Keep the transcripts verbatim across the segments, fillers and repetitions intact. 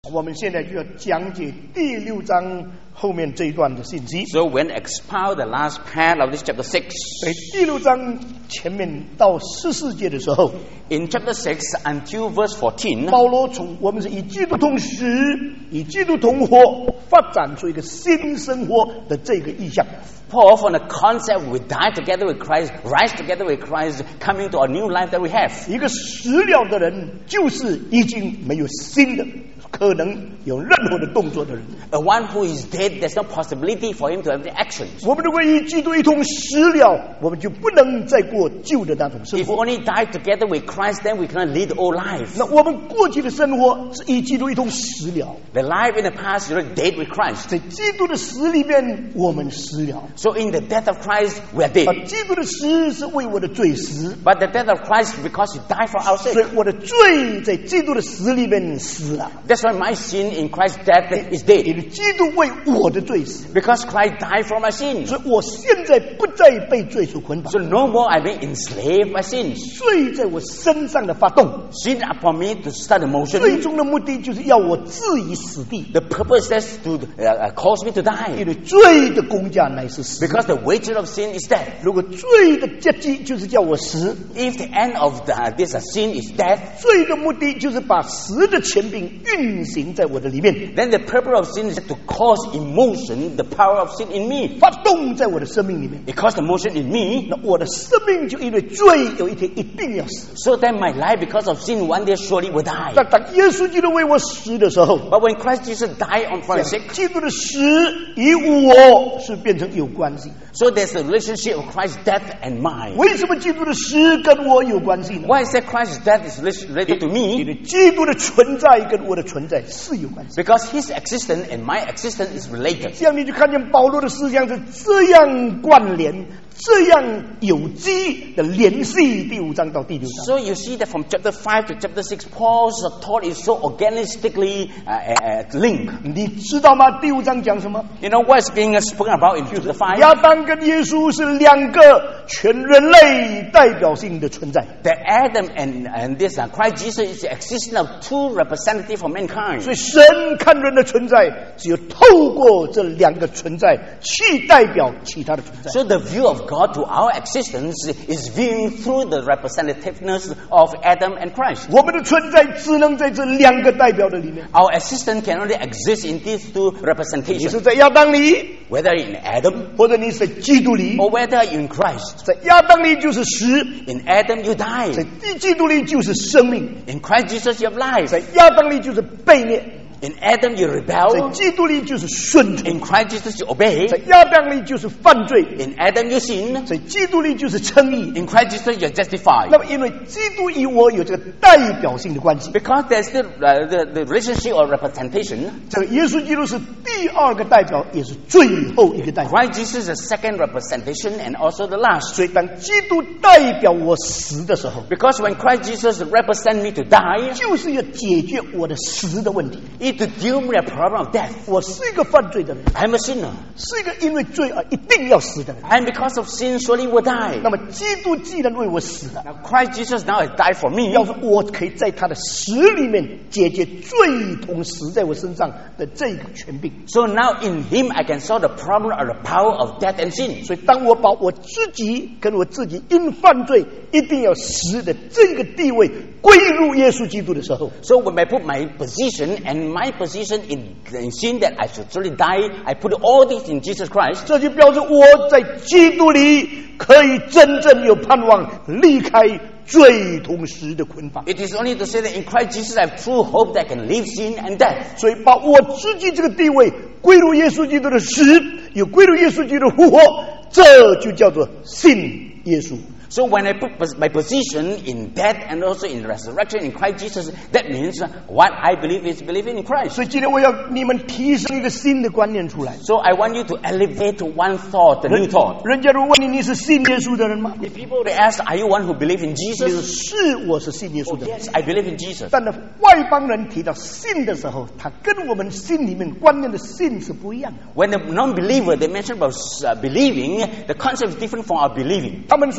我们现在就要讲解第六章后面这一段的信息。 So we're going to expound the last part of this chapter six. 在第六章前面到十四节的时候， In chapter six until verse fourteen, 保罗从我们是以基督同时，以基督同活，发展出一个新生活的这个意象。 Paul from the concept we die together with Christ, rise together with Christ, coming to a new life that we have. 一个死了的人，就是已经没有新的可能有任何的动作的人。 A one who is dead, there's no possibility for him to have the actions. 我们如果与基督一同死了，我们就不能再过旧的那种生 If we 活。 only die together with Christ, then we cannot lead the old life. 那我们过去的生活是与基督一同死了， The life in the past, you're dead with Christ. 在基督的死里面，我们死了。 So in the death of Christ, we are 啊， dead. 基督的死是为我的罪死， But the death of Christ, because he died for our 所 sake. 以我的罪在基督的死里面死了。 That's why my sin in Christ's death is dead. 因为基督为我的罪死， Because Christ died for my sins. 所以我现在不再被罪所捆绑。 So no more I'm being enslaved by sins. 罪在我身上的发动， Sin upon me to start the 最 motion. 终的目的就是要我置于死地。 The purpose is to uh, uh, cause me to 因 die. 为罪的工价乃是死。 Because the wages of sin is death. 如果罪的结局就是叫我死， If the end of the, this uh, sin is death, 罪的目的就是把死的权柄运行在我的里面， then the purpose of sin is to cause emotion, the power of sin in me. 发动在我的生命里面。 It causes the motion in me. 那我的生命就因为罪有一天一定要死。 So that my life, because of sin, one day surely will die. 但当耶稣基督为我死的时候， But when Christ Jesus died on for my sake, 基督的死与我是变成有关系。 so there's a relationship of Christ's death and mine. 为什么基督的死跟我有关系呢？ Why is that Christ's death is related to 因 me? 为基督的存在跟我的存在是有关系。 Because his existence and my existence is related. 这样你就看见保罗的思想是这样关联、这样有机的联系。第五章到第六章， So you see that from chapter five to chapter six, Paul's thought is so organistically uh, uh, linked. 你知道吗？第五章讲什么？ You know what is being spoken about in chapter five? 亚当跟耶稣是两个全人类代表性的存在， That Adam and, and this uh, Christ Jesus is the existence of two representatives for mankind. 所以神看人的存在，只有透过这两个存在去代表其他的存在。 So the view of God to our existence is viewing through the representativeness of Adam and Christ. 我们的存在只能在这两个代表的里面。 Our existence can only exist in these two 你 representations. 是在亚当里， Whether in Adam 或者你是在基督里。 or whether in Christ. 在亚当里就是死， In Adam you 在 die. 基督里就是生命， In Christ Jesus you have life. 在亚当里就是悖逆， In Adam you 在 rebel. 基督里就是顺从， In Christ Jesus you obey. 在亚当里就是犯罪， In Adam you sin. 在基督里就是称义。 In Christ Jesus you are justified. 那么，因为基督与我有这个代表性的关系， Because there's the, uh, the, the relationship or representation. 这个耶稣基督是第二个代表，也是最后一个代表。 Christ Jesus is the second representation and also the last. 所以，当基督代表我死的时候， Because when Christ Jesus represents me to die, 就是要解决我的死的问题。 it to deal with the problem of death. 我是一个犯罪的人， I'm a sinner. 是一个因为罪而一定要死的人。 And because of sin, surely will die. 那么，基督既然为我死了， Now Christ Jesus now has died for me. 要是我可以在他的死里面解决罪同死在我身上的这个权柄。 So now in Him I can solve the problem or the power of death and sin. 所以，当我把我自己跟我自己因犯罪一定要死的这个地位归入耶稣基督的时候， So when I put my position and my position in, in sin that I should surely die, I put all this in Jesus Christ. 这就表示我在基督里可以真正有盼望，离开罪同死的捆绑。 It is only to say that in Christ Jesus I have true hope that I can leave sin and death. 所以，把我自己这个地位归入耶稣基督的死，有归入耶稣基督的复活，这就叫做信耶稣。 So when I put my position in death and also in resurrection in Christ Jesus, that means what I believe is believing in Christ. 所以今天我要你们提升一个新的观念出来。 So I want you to elevate to one thought, the new thought. 人家如果问你，你是信耶稣的人吗？ If people they ask, are you one who believe in 你说 Jesus? 是，我是信耶稣 Oh, 的人。 yes, I believe in Jesus. 但是外邦人提到信的时候，他跟我们心里面观念的信是不一样的。 When the non-believer, they mention about uh, believing, the concept is different from our believing. 他们说你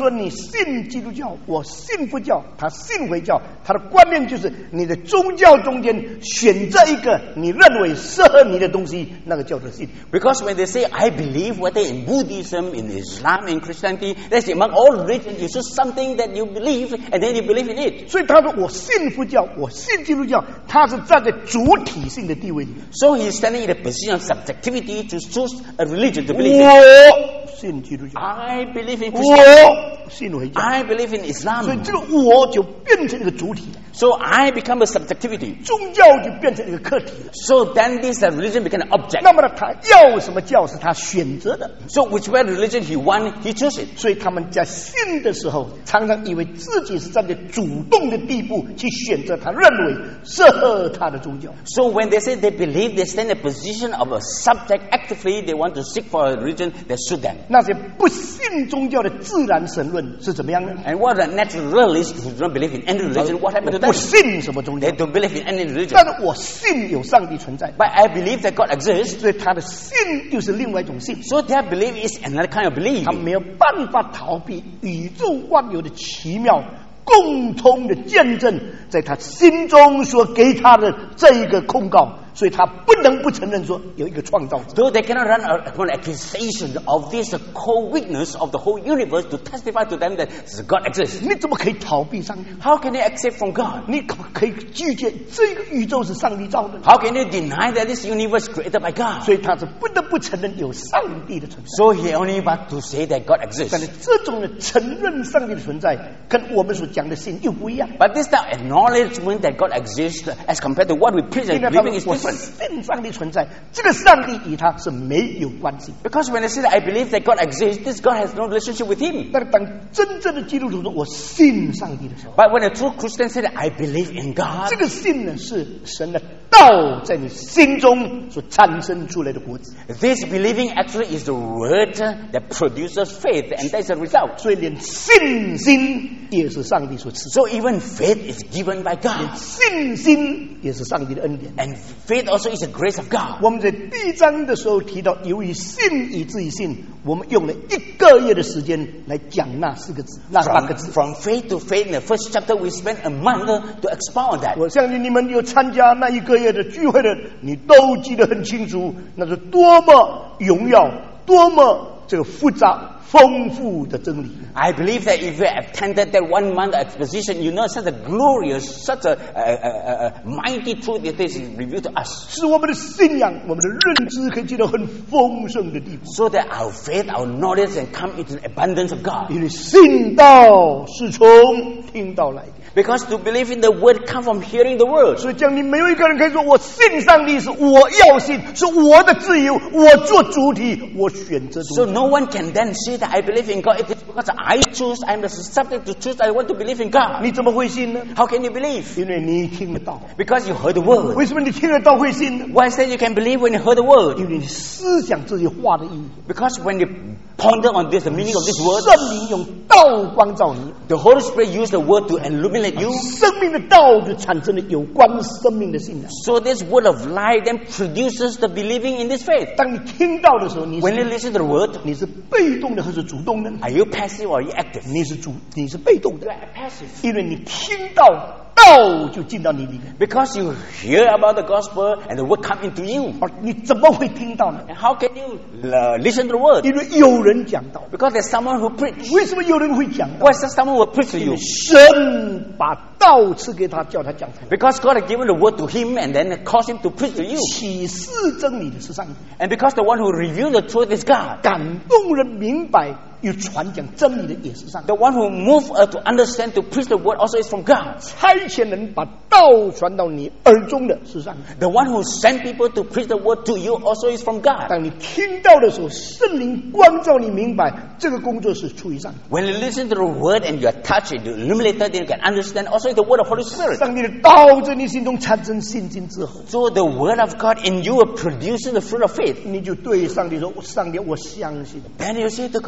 信基督教，我信佛教，他信回教，他的观念就是你的宗教中间选择一个你认为适合你的东西，那个叫做信。 Because when they say, I believe, whether in Buddhism, in Islam, in Christianity, they say among all religions, you choose something that you believe, and then you believe in it. 所以他说我信佛教，我信基督教，他是站在主体性的地位里面。 So he's standing in a position of subjectivity to choose a religion to believe in. 我信基督教， I believe in 我 Christianity. 信回教， I believe in 所以 Islam. 这个我就变成一个主体了， So I become a subjectivity. 宗教就变成一个客体了。 So then this uh, religion became an object. 那么呢，他要什么教是他选择的， So whichever religion he want, he chose it. 所以他们在信的时候，常常以为自己是站在主动的地步去选择他认为适合他的宗教。 So when they say they believe, they stand in a position of a subject. Actively, they want to seek for a religion that suit them. 那些不信宗教的自然神论是怎么样呢？ And what are naturalists who don't believe in any religion? What happened to 不 them? 信什么宗教 They，don't believe in any religion. 但是我信有上帝存在， But I believe that God exists. 所以他的信又是另外一种信。 So their belief is another kind of belief. 他没有办法逃避宇宙万有的奇妙共通的见证，在他心中所给他的这一个控告，所以他不能不承认说有一个创造者。 Though they cannot run upon accusation of this co-witness of the whole universe to testify to them that God exists. 你怎么可以逃避上帝？ How can they accept from God? 你可不可以拒绝这个宇宙是上帝造的？ How can they deny that this universe is created by God? 所以他是不得不承认有上帝的存在。 So he only but to say that God 但是 exists. 这种的承认上帝的存在，跟我们所讲的信又不一样。 But this now acknowledgement that God exists as compared to what we preach 因 and 为他 believing 们 is 我 different. 信上帝存在，这个上帝与他是没有关系。 Because when they say that I believe that God exists, this God has no relationship with him. 但是当真正的基督徒说我信上帝的时候， But when a true Christian says that I believe in God, 这个信呢是神的道在你心中所产生出来的果子， this believing actually is the word that produces faith, and that's the result. 所以连信心也是上帝所赐， So even faith is given by God, 信心也是上帝的恩典。 and faith also is the grace of God. 我们在第一章的时候提到，由于信以至于信，我们用了一个月的时间来讲那四个字，那八 From, 个字。 from faith to faith, in the first chapter, we spent a month to expound on that. 我相信你们有参加那一个月的聚会的，你都记得很清楚，那是多么荣耀，多么这个复杂、丰富的真理。 I believe that if you attended that one month exposition, you know such a glorious, such a, a, a, a mighty truth that is revealed to us. 使我们的信仰、我们的认知可以进到很丰盛的地步。 So that our faith, our knowledge can come into the abundance of God. 因为信道是从听到来的， Because to believe in the word comes from hearing the word. 所以讲你没有一个人可以说我信上帝是我要信，是我的自由，我做主体，我选择主 So 体。 no one can then say that I believe in God. It is because I choose, I'm the subject to choose, I want to believe in God. 你怎么会信呢？ How can you believe? 因为你听得到。 Because you heard the word. 为什么你听得到会信呢？ Why say you can believe when you heard the word? 因为你思想这些话的意义。 Because when you ponder on this, the meaning of this word, 圣灵用道光照你， the Holy Spirit used the word to illuminate you. 生命的道就产生了有关生命的信仰。 So this word of life then produces the believing in this faith. 当你听到的时候，你 When you 是 listen to the word, 你是被动的还是主动的？ are you passive or are you active? 你是主，你是被动的， Passive. 因为你听到道就进到你里面。 Because you hear about the gospel and the word come into you. 而你怎么会听到呢？ And how can you uh, listen to the word? 因为有人讲道。 Because there's someone who preach. 为什么有人会讲道 Why？is there someone who will preach to 因为 you? 神把道赐给他，叫他讲出来。 Because God has given the word to him and then caused him to preach to you. 启示真理的是上帝， And because the one who revealed the truth is God. 感动人明白又传讲真理的也是上帝。 The one who moved us to understand, to preach the word also is from God. 差遣人把道传到你耳中的是上帝。 The one who sent people to preach the word to you also is from God. 当你听到的时候，圣灵光照你明白，这个工作是出于上帝。 When you listen to the word and you are touched, you are illuminated, then you can understand also is the word of Holy Spirit. 上帝的道在你心中产生信心之后， So the word of God in you will produce the fruit of faith. 你就对上帝说：“上帝，我相信。 Then you say to God, God,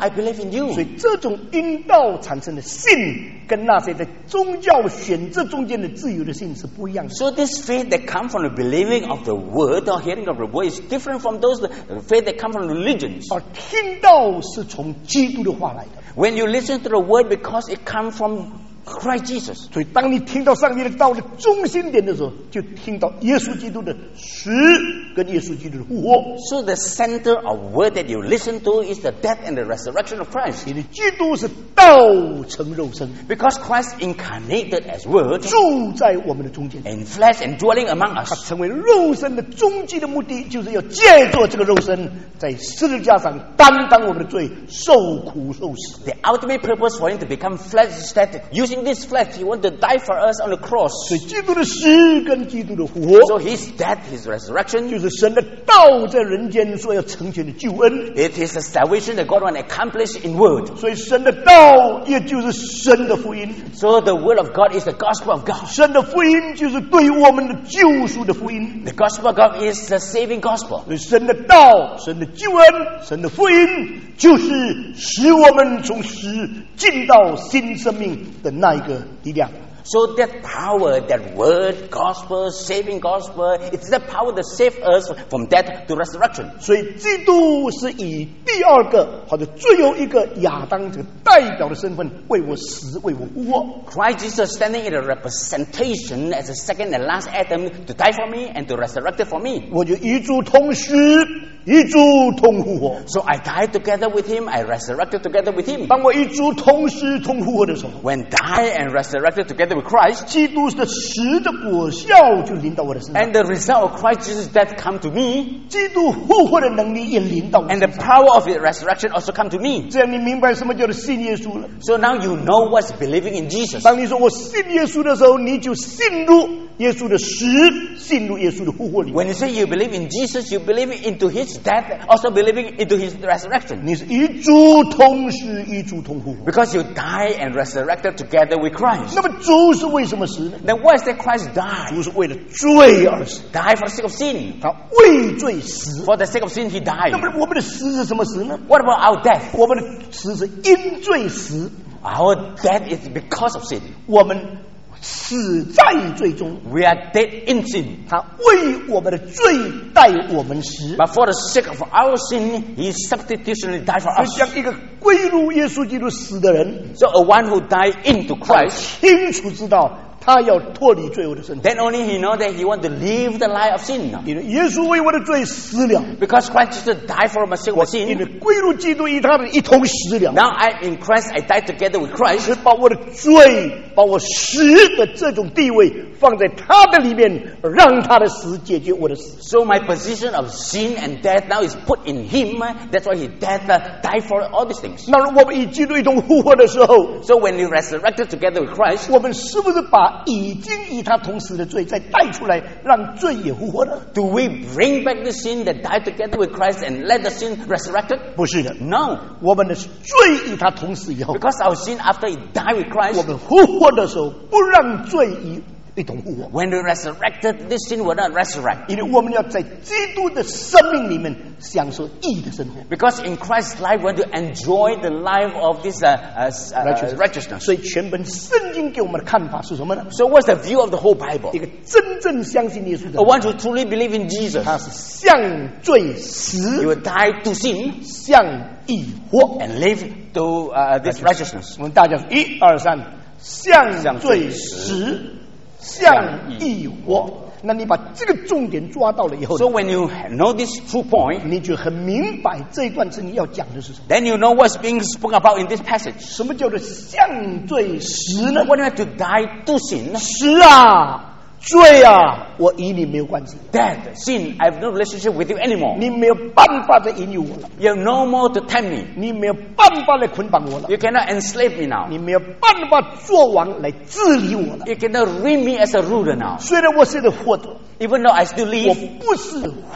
I believe in you. 所以这种因道产生的信，跟那些在宗教选择中间的自由的信是不一样的。 So this faith that comes from the believing of the word or hearing of the word is different from those faith that come from religions. 而听到是从基督的话来的。 When you listen to the word, because it comes from Christ Jesus. 所以当你听到上帝的道的中心点的时候，就听到耶稣基督的死跟耶稣基督的复活。 So the center of word that you listen to is the death and the resurrection of Christ. 因为基督是道成肉身， Because Christ incarnated as word 住在我们的中间。 in flesh and dwelling among 他 us. 成为肉身的终极的目的，就是要借着这个肉身，在十字架上担当我们的罪，受苦受死。 The ultimate purpose for him to become flesh is that using this flesh, he wanted to die for us on the cross. 所以基督的死跟基督的复活， So his death, his resurrection, 就是神的道在人间所要成全的救恩。 it is the salvation that God want to accomplish in word. 所以神的道也就是神的福音， So the word of God is the gospel of God. 神的福音就是对我们的救赎的福音。 The gospel of God is the saving gospel. 所以神的道、神的救恩、神的福音，就是使我们从死进到新生命的那一个力量。 So that power, that word, gospel, saving gospel, it's the power that saves us from death to resurrection. 所以基督是以第二个或者最后一个亚当这个代表的身份为我死，为我复活。 Christ Jesus standing in a representation as the second and last Adam to die for me and to resurrect it for me. 我就与主同死，与主同复活。 So I died together with him, I resurrected together with him. 当我与主同死同复活的时候， When died and resurrected together with Christ, 基督的死的果效就临到我的身上， and the result of Christ Jesus' death come to me, 基督复活的能力也临到我 and 身 the 上。 power of the resurrection also come to me. 这样你明白什么叫做信耶稣了？ So now you know what's believing in Jesus. 当你说我信耶稣的时候，你就信入耶稣的死，信入耶稣的复活里面。 When you say you believe in Jesus, you believe into his death, also believing into his resurrection. 你是与主同死，与主同复活。 Because you die and resurrected together with Christ. 那么主是为什么死呢？ Then why is that Christ died? 主是为了罪而死， Die for the sake of sin. 他为罪死。 For the sake of sin, he 那 died. 么我们的死是什么死呢？ What about our death? 我们的死是因罪死， Our death is because of sin. 我们死在罪中。 We are dead in sin. 他为我们的罪代我们死。 But for the sake of our sin, he substitutionally died for 就 us. 像一个归入耶稣基督死的人， So a one who died into 他 Christ, 清楚知道他要脱离罪恶的身体， then only he know that he want to live the life of sin. 因为耶稣为我的罪死了， Because Christ Jesus died for my sake of 因为 sin. 归入基督与他的一同死了， Now I'm in Christ, I died together with Christ. 是把我的罪、把我死的这种地位放在他的里面，让他的死解决我的死。 So my position of sin and death now is put in him. That's why he death, uh, died for all these things. 那我们与基督一同复活的时候， So when you resurrected together with Christ, 我们是不是把已经与他同死的罪再带出来，让罪也复活呢？ do we bring back the sin that died together with Christ and let the sin resurrected? 不是的， No. 我们的罪与他同死以后， Because our sin after he died with 我 Christ, 们复活的时候不让罪与一同复活， when we resurrected, this sin will not resurrect. 因为我们要在基督的生命里面享受义的生活。 Because in Christ's life, we want to enjoy the life of this uh, uh, uh, righteousness. 所以全本圣经给我们的看法是什么呢？ So what's the view of the whole Bible? 一个真正相信耶稣的 A 人， one who truly believe in Jesus, 他是向罪 he 死， will die to sin 向义活。 and live to uh, this righteousness. 我们大家说一二三，向罪死，向义活。那你把这个重点抓到了以后， So when you know this true point, 你就很明白这一段圣经要讲的是什么。 then you know what's being spoken about in this passage. 什么叫做向罪死呢？ When you have to die to sin, 死啊，罪啊，我与你没有关系， death, sin, I have no relationship with you anymore. 你没有办法再引诱我了， You have no more to tempt me. 你没有办法来捆绑我了， You cannot enslave me now. 你没有办法做王来治理我了。 You cannot reign me as a ruler now. 虽然我现在活着， Even though I still 我 live, 不是活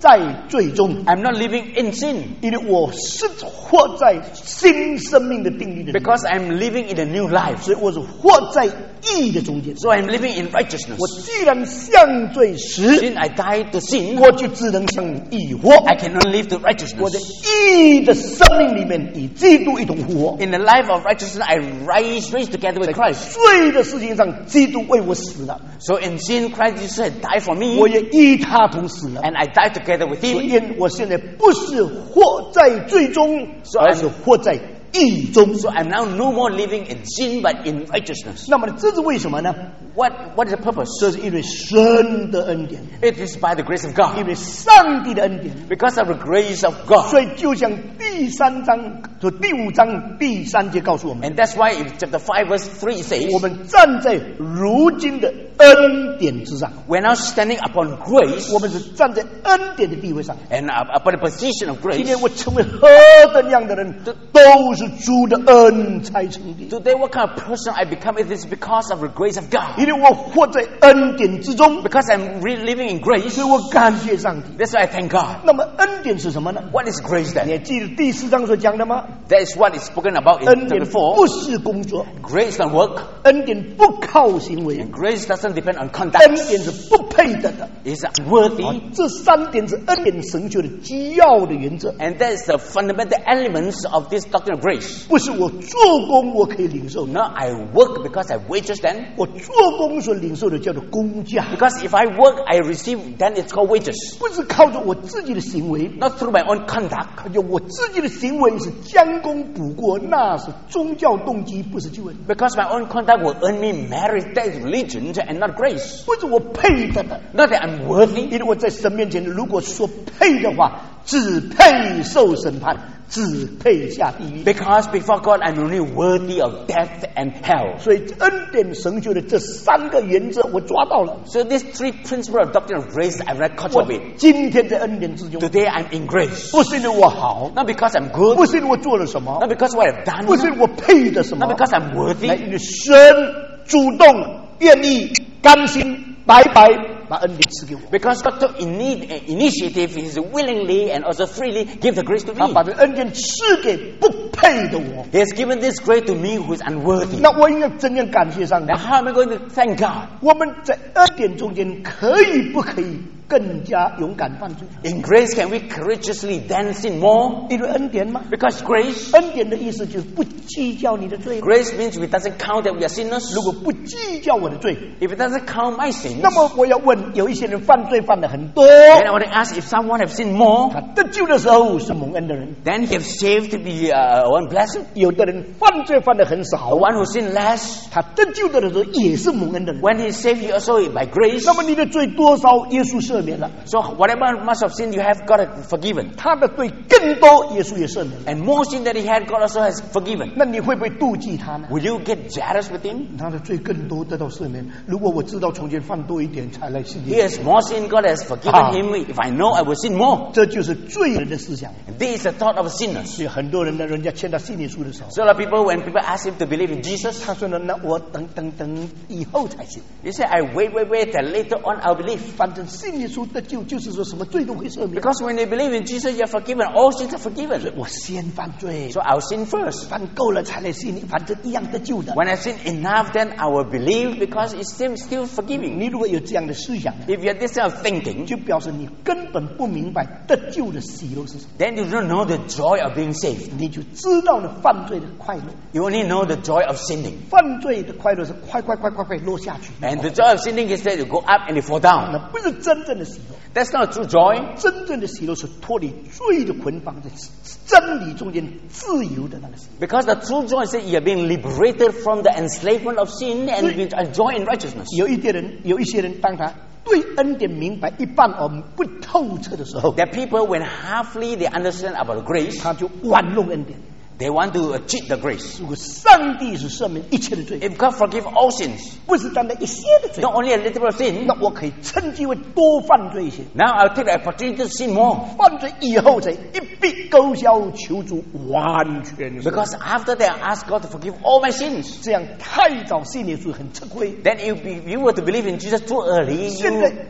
在罪中， I'm not living in sin 因为我是活在新生命的定律的里面， because I'm living in a new life. 所以我是活在义的中间。 So I'm living in righteousness. 我既然向罪死， Since I died to sin, 我就只能向义活。 I cannot live to 我在 righteousness. 义的生命里面与基督一同复活， In the life of righteousness, I rise, raised together with 在 Christ. 罪的事情上，基督为我死了， So in sin, Christ Jesus had died for me, 我也与他同死了。 and I died together with 所 him. 以我现在不是活在罪中，而是活在义中。 So I'm now no more living in sin, but in righteousness. 那么这是为什么呢？ What, what is the purpose? 这是因为神的恩典， It is by the grace of 因 God. 为上帝的恩典。 Because of the grace of God. 所以就像第三章，就第五章第三节告诉我们， And that's why in chapter five verse three it 我 says, 们站在如今的恩典之上， we're now standing upon grace 我们是站在恩典的地位上。 and up- upon the position of 今 grace. 天我成为何等样的人，都是主的恩才成的。 Today, what kind of person I become, it is because of the grace of God. 因为我活在恩典之中， Because I'm re- living in grace, 所以我感谢上帝。 that's why I thank God. 那么恩典是什么呢？ What is grace 你 then? 还记得第四章所讲的吗？ That is what is spoken about in 恩典 chapter four. 不是工作， Grace don't work, 恩典不靠行为， and grace doesn't depend on 恩 conduct. 典是不配得的。 It's unworthy, 这三点是恩典神学的基要的原则， and that is the fundamental elements of this doctrine of grace. 不是我做工我可以领受的， Now I work because I wages then. 我做工所领受的叫做工价， Because if I work, I receive, then it's called wages. 不是靠着我自己的行为， Not through my own conduct. 就我自己的行为是将功补过，那是宗教动机，不是救恩， Because my own conduct will earn me merit, that is religion and not grace. 不是我配得的。 Not that I'm worthy. 因为我在神面前，如果说配的话，只配受审判，只配下地狱。 Because before God, I'm only worthy of death and hell. 所以恩典神学的这三个原则我抓到了。 So these three principles of doctrine of grace, I've not caught 我 up with. 今天在恩典之中， Today I'm in grace. 不是因为我好， Not because I'm 不 good, 是因为我做了什么， not because what I've done, 不是因为我配的什么 not，because I'm 来 worthy, 因为神主动、愿意、甘心、白白把恩典赐给我。 because God took in need, uh, initiative, He willingly and also freely give the grace to 他 me. 把这恩典赐给不配的我， He has given this grace to me who is unworthy. 那我应该怎样感谢上帝 Now？ how am I going to thank God? 我们在恩典中间可以不可以更加勇敢犯罪？ In grace, can we courageously then sin more? 因为恩典吗？ Because grace, 恩典的意思就是不计较你的罪。 grace means we doesn't count that we are sinners. 如果不计较我的罪， If it doesn't count my sins, 那么我要问：有一些人犯罪犯的很多， then I want to ask if someone have sinned more, 他得救的时候是蒙恩的人； then he have saved to be uh, one blessed. 有的人犯罪犯的很 The 少， one who sinned less, 他得救的时候也是蒙恩的人。 when he saved you also by grace. 那么你的罪多少，耶稣赦免了； So whatever much of sin you have, God has forgiven. 他的罪更多，耶稣也赦免了。 And more sin that he had, God also has forgiven. 那你会不会妒忌他呢？ Will you get jealous with him? 他的罪更多，得到赦免。如果我知道从前犯多一点才来信 He 你， has more sin, God has forgiven Ah. him. If I know, I will sin more. 这就是罪人的思想。 And this is the thought of sinners. 所以很多人呢，人家欠他信耶稣的时候， So a lot of people, when people ask him to believe in Jesus, 他说呢，那我等等等以后才信。 he say, I wait, wait, wait, and later on I'll believe. 反正信耶稣得救，就是说什么罪都会赦免。 Because when you believe in Jesus, you're forgiven. All sins are forgiven. 我先犯罪， So I'll sin first. 犯够了才来信你，反正一样得救的。 When I sin enough, then I will believe because it's still, still forgiving. 你如果有这样的思想， If you have this kind of thinking, 就表示你根本不明白得救的喜乐是什么， then you don't know the joy of being saved. 你就知道了犯罪的快乐。 You only know the joy of sinning. 犯罪的快乐是快快快快快落下去， And the joy of sinning is that you go up and you fall down. 那不是真正的喜乐。 That's not true joy. 真正的喜乐是脱离罪的捆绑，在真理中间自由的那个喜乐。 Because the true joy is that you are being liberated from the enslavement of sin and you enjoy in righteousness. 有一些人，有一些人，当他对恩典明白一半而不透彻的时候， There are people, when halfly they understand about grace, 他就玩弄恩典。 they want to cheat the grace. 如果上帝是赦免一切的罪， If God forgive all sins, 不是单单一些的罪， not only a little bit of sin, 那我可以趁机会多犯罪一些。 now I'll take the opportunity to sin more. 犯罪以后才一笔勾销，求主完全赦免。 Because after that, I ask God to forgive all my sins. 这样太早信耶稣很吃亏。 Then if you were to believe in Jesus too early, 现在 you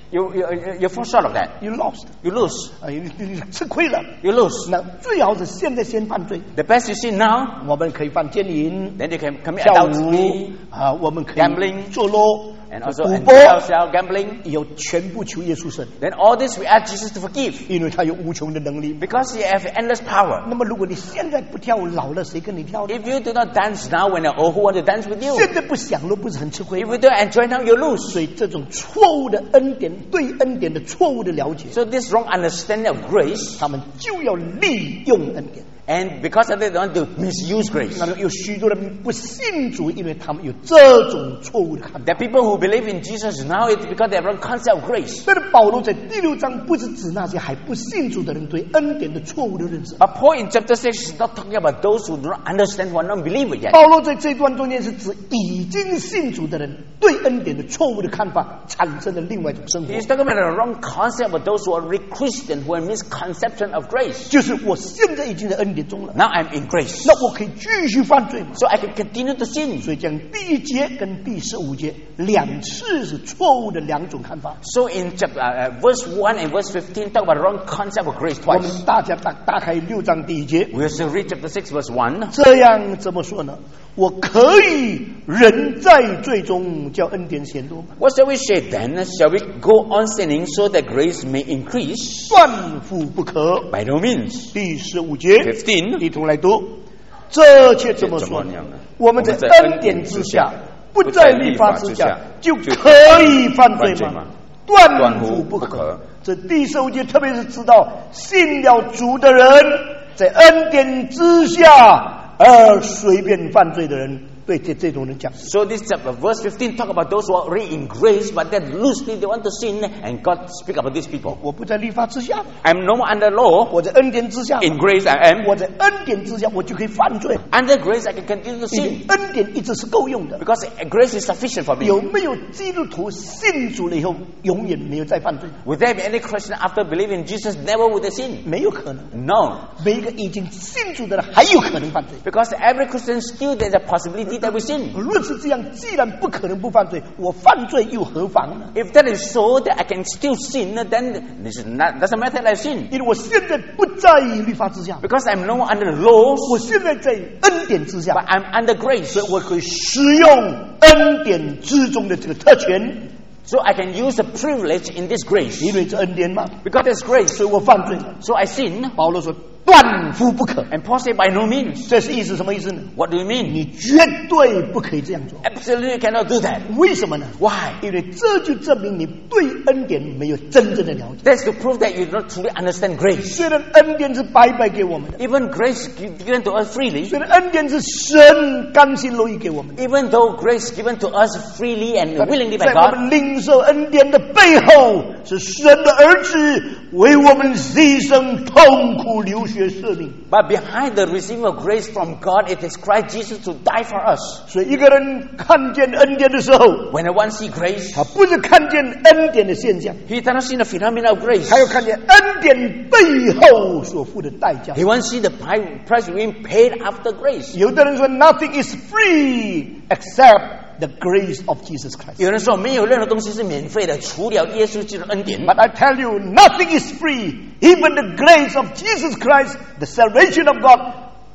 You, you, you fall short of that. You lost. You lose. 啊，你你你吃亏了。 You lose. 那最好是现在先犯罪， The best you see now, 我们可以犯奸淫、 then you can commit 跳舞 adultery 啊，我们可以 Gambling 坐落、 and also 赌 enjoy 博， ourselves, gambling. 有全部求耶稣神， Then all this we ask Jesus to forgive 因为他有无穷的能力。 because He has endless power. 那么如果你现在不跳舞，老了谁跟你跳呢？ If you do not dance now when you're old, who want to dance with you? 现在不享乐，不是很吃亏 If 吗 you？don't enjoy now, you lose. 所以这种错误的恩典，对恩典的错误的了解， So this wrong understanding of grace, 他们就要利用恩典。 and because of it, they want to misuse grace. 那么有许多人不信主，因为他们有这种错误的看法。 The people who believe in Jesus now, it's because they have wrong concept of grace. 但是保罗在第六章不是指那些还不信主的人对恩典的错误的认识。 But Paul in chapter six is not talking about those who do not understand, who are not believer yet. 保罗在这段中间是指已经信主的人对恩典的错误的看法，产生了另外一种生活 He's，talking about the wrong concept of those who are really Christian, who have misconception of grace. 就是我现在已经在恩典中了， Now I'm in grace, 那我可以继续犯罪吗？ so I can continue to sin. 所以讲第一节跟第十五节两次是错误的两种看法。 So in chapter, uh, uh, verse one and verse fifteen, talk about the wrong concept of grace 我 twice. 们大家打打开六章第一节， We also read chapter six, verse one. 这样怎么说呢？我可以人在罪中叫恩典显露吗？ What shall we say then? Shall we go on sinning so that grace may increase? 断乎不可。 By no means. 第十五节， fifteen. 一同来读。这却怎么说呢？我们在恩典之下，不在律法之下，就可以犯罪吗？断乎不可。这第十五节特别是知道信了主的人，在恩典之下而随便犯罪的人，对这这种人讲。 So this chapter, verse fifteen, talk about those who are already in grace, but then loosely they want to sin, and God speak about these people. 我不在律法之下， I'm no more under law. 我在恩典之下。 In grace I am. 我在恩典之下，我就可以犯罪。 Under grace I can continue to 因为 sin. 恩典一直是够用的。 Because grace is sufficient for me. 有没有基督徒信主了以后永远没有再犯罪？ Would there be any Christian after believing in Jesus never would they sin? 没有可能。 No. 每一个已经信主的人还有可能犯罪。 Because every Christian still there's a possibility that we sin. 若是这样，既然不可能不犯罪，我犯罪又何妨呢？ If that is so that I can still sin, then this is not, doesn't matter that I sin. 因为我现在不在律法之下， Because I'm no more under the laws, 我现在在恩典之下， but I'm under grace. 所以我可以使用恩典之中的这个特权， So I can use the privilege in this grace. 因为这恩典嘛， Because there's grace. 所以我犯罪。 So I sin. 保罗说断乎不可， And Paul said by no means. 这是意思什么意思呢？ What do you mean? 你绝对不可以这样做。 Absolutely cannot do that. 为什么呢？ Why? 因为这就证明你对恩典没有真正的了解。 That's to prove that you don't truly understand grace. 虽然恩典是白白给我们的， Even grace given to us freely, 虽然恩典是神甘心乐意给我们的， even though grace given to us freely and willingly by 在我 God, 们领受恩典的背后，是神的儿子为我们牺牲、痛苦、流血、舍命。 but behind the receiving of grace from God, it is Christ Jesus to die for us. 所以一个人看见恩典的时候， When one sees grace, 他不是看见恩典的现象， he does not see the phenomena of grace. 还要看见恩典背后所付的代价。 He wants to see the price being paid after grace. 有的人说 ，Nothing is free except the grace of Jesus Christ。 有人说没有任何东西是免费的，除了耶稣基督的恩典。 But I tell you, nothing is free. Even the grace of Jesus Christ, the salvation of God,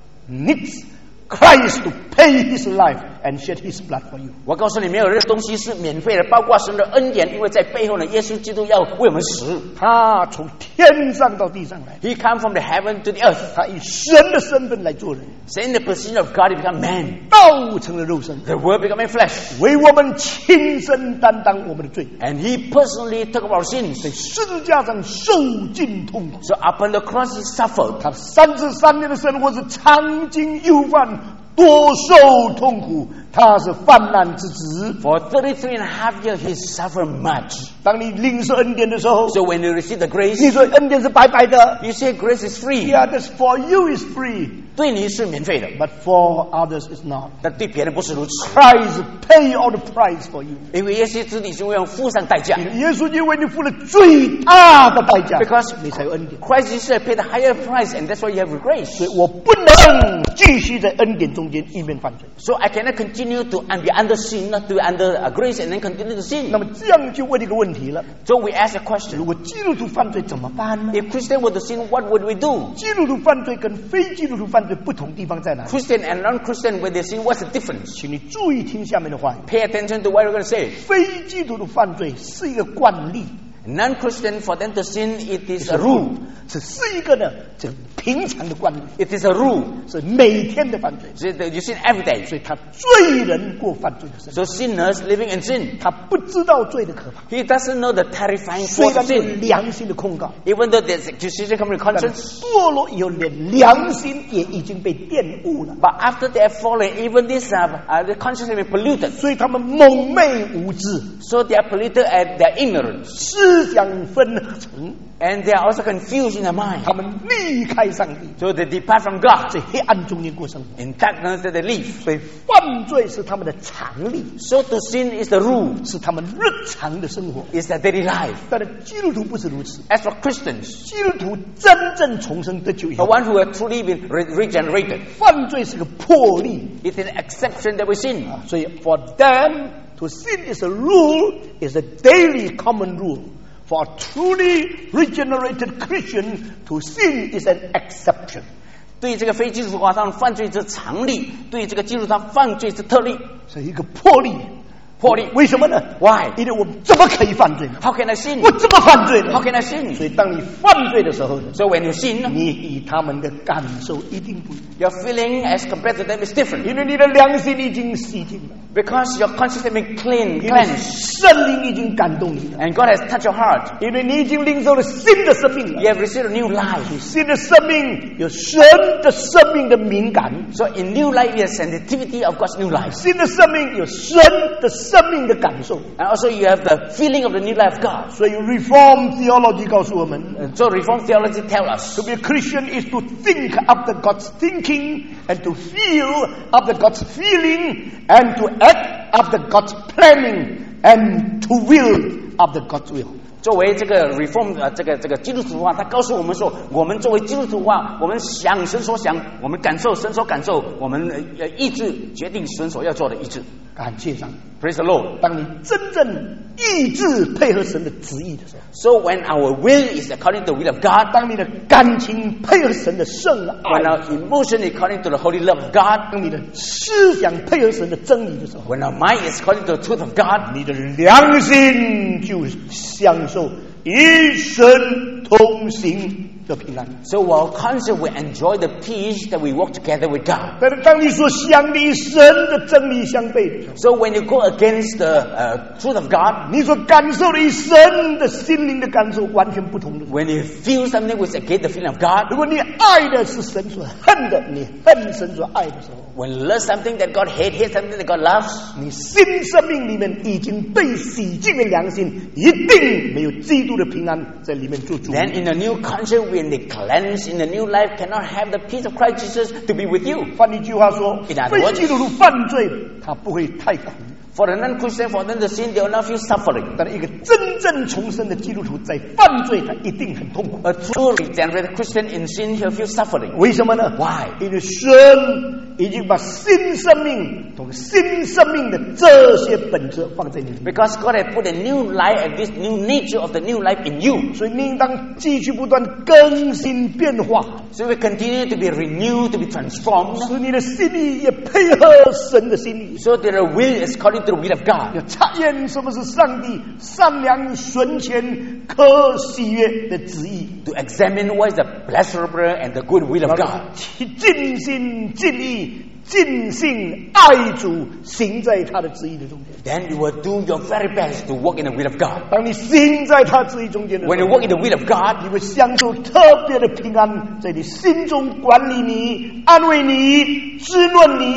needs Christ to pay His life and shed His blood for you. 我告诉你，没有任何东西是免费的，包括神的恩典，因为在背后呢，耶稣基督要为我们死。 他从天上到地上来， He come from the heaven to the earth. 他以神的身份来做人， So in the position of God, he become man. 道成了肉身， The Word becoming flesh. 为我们亲身担当我们的罪， And he personally took our 在 sins. 十字架上受尽痛苦。 So upon the cross, he suffered. 他三十三年的生活是尝尽忧患，多受痛苦。他是患难之子。 For thirty-three and a half years, he suffered much. 当你领受恩典的时候， So when you receive the 你 grace, 说恩典是白白的。 you say grace is free. Yeah, that's for you is free. 对你是免费的， but for others it's not. 但对别人不是如此。 Christ paid all the price for you. 因为耶稣基督是为我们付上代价。 耶稣因为你付了最大的代价 Because 你才有恩典。 Christ Jesus paid a higher price, and that's why you have grace. 所以我不能继续在恩典中间一面犯罪。 So I cannot continue to be under sin, not to be under uh, grace, and then continue to sin. 那么这样就问一个问题了： So we ask a 如 question: 果基督徒犯罪怎么办呢？ If Christian were to sin, what would we do? 基督徒犯罪跟非基督徒犯罪不同地方在哪里？ Christian and non-Christian, when they sin, what's the difference? 请你注意听下面的话语。 Pay attention to what we're going to say. 非基督徒犯罪是一个惯例， Non-Christian, for them to sin, it is a rule. 只是一个呢，这个平常的惯例， It is a rule. 是每天的犯罪。 So that you sin every day. 所以他罪人过犯罪的生活， So sinners living in sin. 他不知道罪的可怕。 He doesn't know the terrifying 虽 force 然 of 有 sin. 良心的控告， Even though there's accusation coming to 但 conscience, 堕落以后，连良心也已经被玷污了， but after they have fallen, even this uh, uh, the conscience has been polluted. 所以他们蒙昧无知， So they are polluted and they are ignorant. 思想分层， And they are also confused in their mind. 他们离开上帝， So they depart from God. 在黑暗中间过生活。 In darkness that they live. 所以犯罪是他们的常例， So to sin is the rule. 是他们日常的生活。 It's their daily life. 但是基督徒不是如此， As for Christians, 基督徒真正重生得救以 the 后， one who have truly been re- regenerated, 犯罪是个破例， it's an exception that we sin. 所以 for them to sin is a rule, is a daily common rule. For a truly regenerated Christian, to sin is an exception. 对这个非基督徒啊，他们犯罪是常例；对这个基督徒他犯罪是特例。 是一个破例。 破例。 为什么呢？ Why? 因为我们怎么可以犯罪呢？ How can I sin? 我怎么犯罪呢？ How can I sin? 所以当你犯罪的时候呢， So when you sin, 你与他们的感受一定不一样， your feeling as compared to them is different 因为你的良心已经洗净了， because your conscience has been clean, 因为 cleansed, 圣灵已经感动你了， and God has touched your heart. 因为你已经领受了新的生命了。 You have received a new life. 新的生命有神的生命的敏感， So in new life, you have sensitivity of God's new life. 新的生命有神的生命的感受。 And also you have the feeling of the new life of God. 所以 Reform theology 告诉我们 And so Reformed theology tells us, ，to be a Christian is to think after God's thinking and to feel after God's feeling and to act after God's planning and to will after God's will。 作为这个 Reform 呃这个这个基督徒啊，他告诉我们说，我们作为基督徒啊，我们想神所想，我们感受神所感受，我们呃意志决定神所要做的意志。 感谢上帝。 Praise the Lord. 当你真正意志配合神的旨意的时候， So when our will is according to the will of God, 当你的感情配合神的圣 when 爱， our emotion is according to the holy love of God, 当你的思想配合神的真理的时候， when our mind is according to the truth of God, 你的良心就享受与神同行的平安。 so our conscience will enjoy the peace that we walk together with God. 但是当你所想的与神的真理相悖的时候， So when you go against the uh, truth of God, 你所感受的与神的心灵的感受完全不同的。 when you feel something which is against the feeling of God, 如果你爱的是神所恨的，你恨神所爱的时候， when you love something that God hates, hate something that God loves, 你新生命里面已经被洗净的良心，一定没有基督的平安在里面做主。 then in the new conscience, when they cleanse in the new life, cannot have the peace of Christ Jesus to be with you. 换一句话说， In other 非 words 基督徒犯罪，他不会太苦。 For the non-Christian, for them to sin, they will not feel suffering. 但一个真正重生的基督徒在犯罪，他一定很痛苦。 A true regenerated Christian in sin, he'll feel suffering. 为什么呢 Why? 因为神已经把新生命同新生命的这些本质放在你里面， Because God has put a new life and this new nature of the new life in you. 所以你应当继续不断更新变化， So we continue to be renewed, to be transformed, 使你的心意也配合神的心意。 so that the will is according to the will of God. 要察验什么是上帝善良、纯全、可喜悦的旨意， To examine what is the pleasurable and the good will of God. 去尽心尽意、尽性爱主，行在他的旨意的中间。 Then you will do your very best to walk in the will of God. 当你行在他旨意中间的时 When you 候， walk in the will of God, 你会享受特别的平安，在你心中管理你、安慰你、滋润你、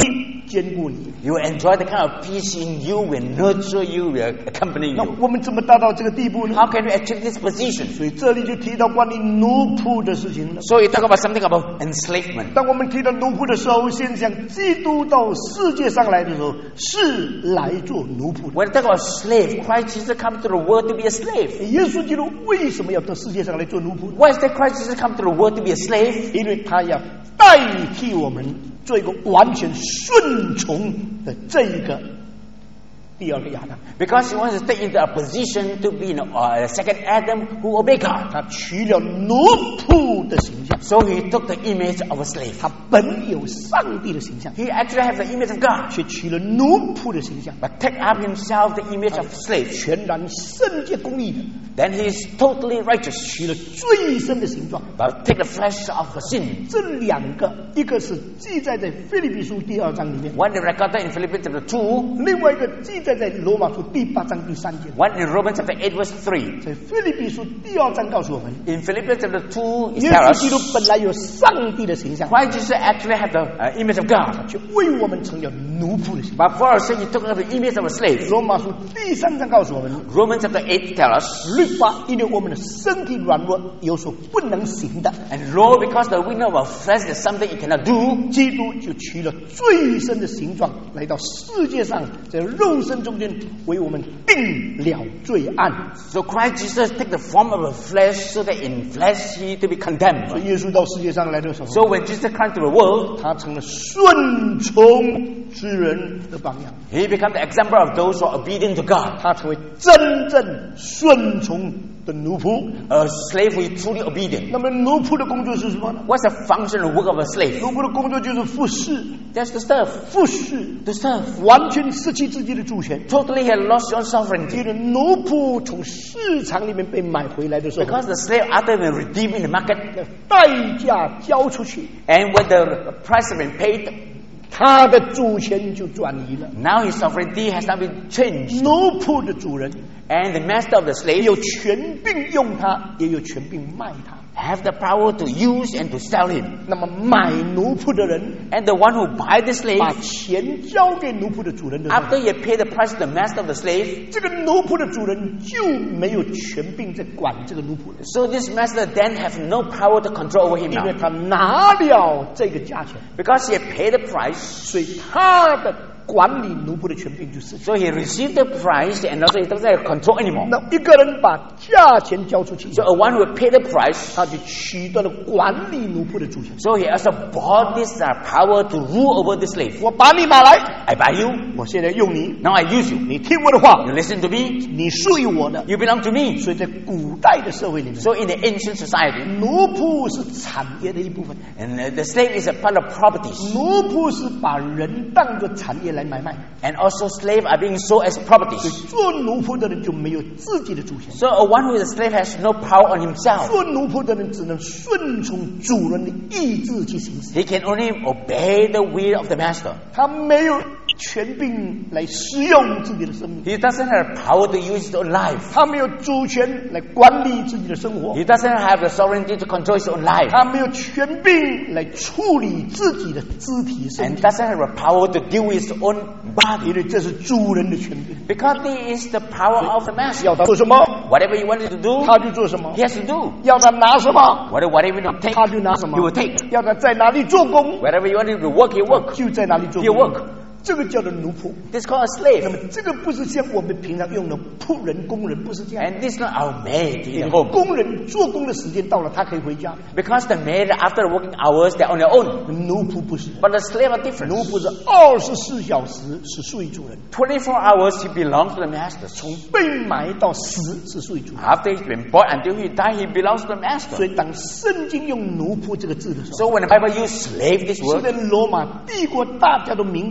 兼顾你。 You enjoy the kind of peace in you, will nurture you, will accompany 那 you. 我们怎么达到这个地步呢？ How can we achieve this position? 所以这里就提到关于奴仆的事情了。 So you talk about something about enslavement. 当我们提到奴仆的时候，先想基督到世界上来的时候是来做奴仆的。 When you talk about slave, Christ Jesus come to the world to be a slave. 耶稣基督为什么要到世界上来做奴仆？ Why is that Christ Jesus come to the world to be a slave? 因为他要代替我们做一个完全顺从的这一个第二个亚当。 Because he wants to take into a position to be a second Adam who obey God. 他取了奴仆的形象， So he took the image of a slave. 他本有上帝的形象， He actually has the image of God, 却取了奴仆的形象， but take up himself the image of slave. 全然圣洁公义的， Then he is totally righteous, 取了罪身的形状。 but take the flesh of a sin. 这两个，一个是记载在腓立比书第二章里面， One is recorded in Philippians chapter two, 另外一个记载在罗马书第八章第三节。 one in Romans chapter eight verse three. 在腓立比书第二章告诉我们， In Philippians chapter two, it 耶 tells 稣基督 us 本来有上帝的形象， Christ Jesus actually had the uh, image of God. 却为我们成了奴仆的形象。 But for our sake, he took up the image of a slave. 罗马书第三章告诉我们， Romans chapter eight tells us, 律法因为我们的身体软弱，有所不能行的， and law, because the weakness of our flesh is something it cannot do, 基督就取了罪身的形状，来到世界上，在肉身中间为我们定了罪案。 so Christ Jesus take the form of a flesh so that in flesh he to be 所以 condemned. 耶稣到世界上来的时候， So when Jesus came to the world, 他成了顺从之人的榜样， he became the example of those who are obedient to God. 他成为真正顺从的奴仆。 A slave who is truly obedient. 那么奴仆的工作是什么呢？ What's the function and work of a slave? 奴仆的工作就是服侍， That's to serve. 服侍， To serve. 完全失去自己的主权。 Totally had lost your 因 sovereignty. 为奴仆从市场里面被买回来的时候， Because the slave, after being redeemed in the market, 代价交出去， and when the price has been paid, 他的主权就转移了。 now his sovereignty has not been changed. 奴仆的主人 And the master of the slave 有权并用他，也有权并卖他。 have the power to use and to sell him. 那么买奴仆的人 And the one who buy the slave, 把钱交给奴仆的主人的时候， after he paid the price to the master of the slave, 这个奴仆的主人就没有权并在管这个奴仆了， so this master then has no power to control over him 因为 now. 他拿了这个价钱， Because he had paid the price, 所以他的管理奴仆的权柄就失去。 so he received the price and also he doesn't have control anymore. 那一个人把价钱交出去， So a one who paid the price, 他就取得了管理奴仆的主权。 so he also bought this uh, power to rule over the slave. 我把你买来， I buy you, 我现在用你， now I use you. 你听我的话， You listen to me, 你属于我的。 you belong to me. 所以在古代的社会里面， So in the ancient society, 奴仆是产业的一部分， and uh, the slave is a part of properties. 奴仆是把人当作产业来买卖， And also slave are being sold as 所以 properties. 做奴仆的人就没有自己的主权， So a one who is a slave has no power on himself. 做奴仆的人只能顺从主人的意志去行事， He can only obey the will of the master. 他没有权柄来使用自己的生命， He doesn't have power to use his own life. 他没有主权来管理自己的生活， He doesn't have the sovereignty to control his own life. 他没有权柄来处理自己的肢体身 And 体， doesn't have the power to deal with his own 因 body. 为这是主人的权柄。 Because this is the power of the master. 要他做什么， Whatever he wanted to do, 他就做什么； he has to do. 要他拿什么， Whatever, whatever you want to take, 他就拿什么 he will take. 要他在哪里做工， Wherever you wanted to work, he work. 就在哪里做 He 工 work.。 这个叫做奴仆。 This is called a 那 slave. 么这个不是像我们平常用的仆人、工人，不是这样。 And this is not our maid 因 in 为 the home. 工人做工的时间到了，他可以回家。 Because the maid, after working hours, they're on their own. 奴仆不是， But the slave are different. 奴仆是二十四小时是属于主人， twenty-four hours he belongs to the master. 从被买到死是属于主人。 After he's been bought until he died, he belongs to the master. 所以当圣经用奴仆这个字的时候， So when the Bible uses slave this 是 word, 在罗马帝国大家都明白什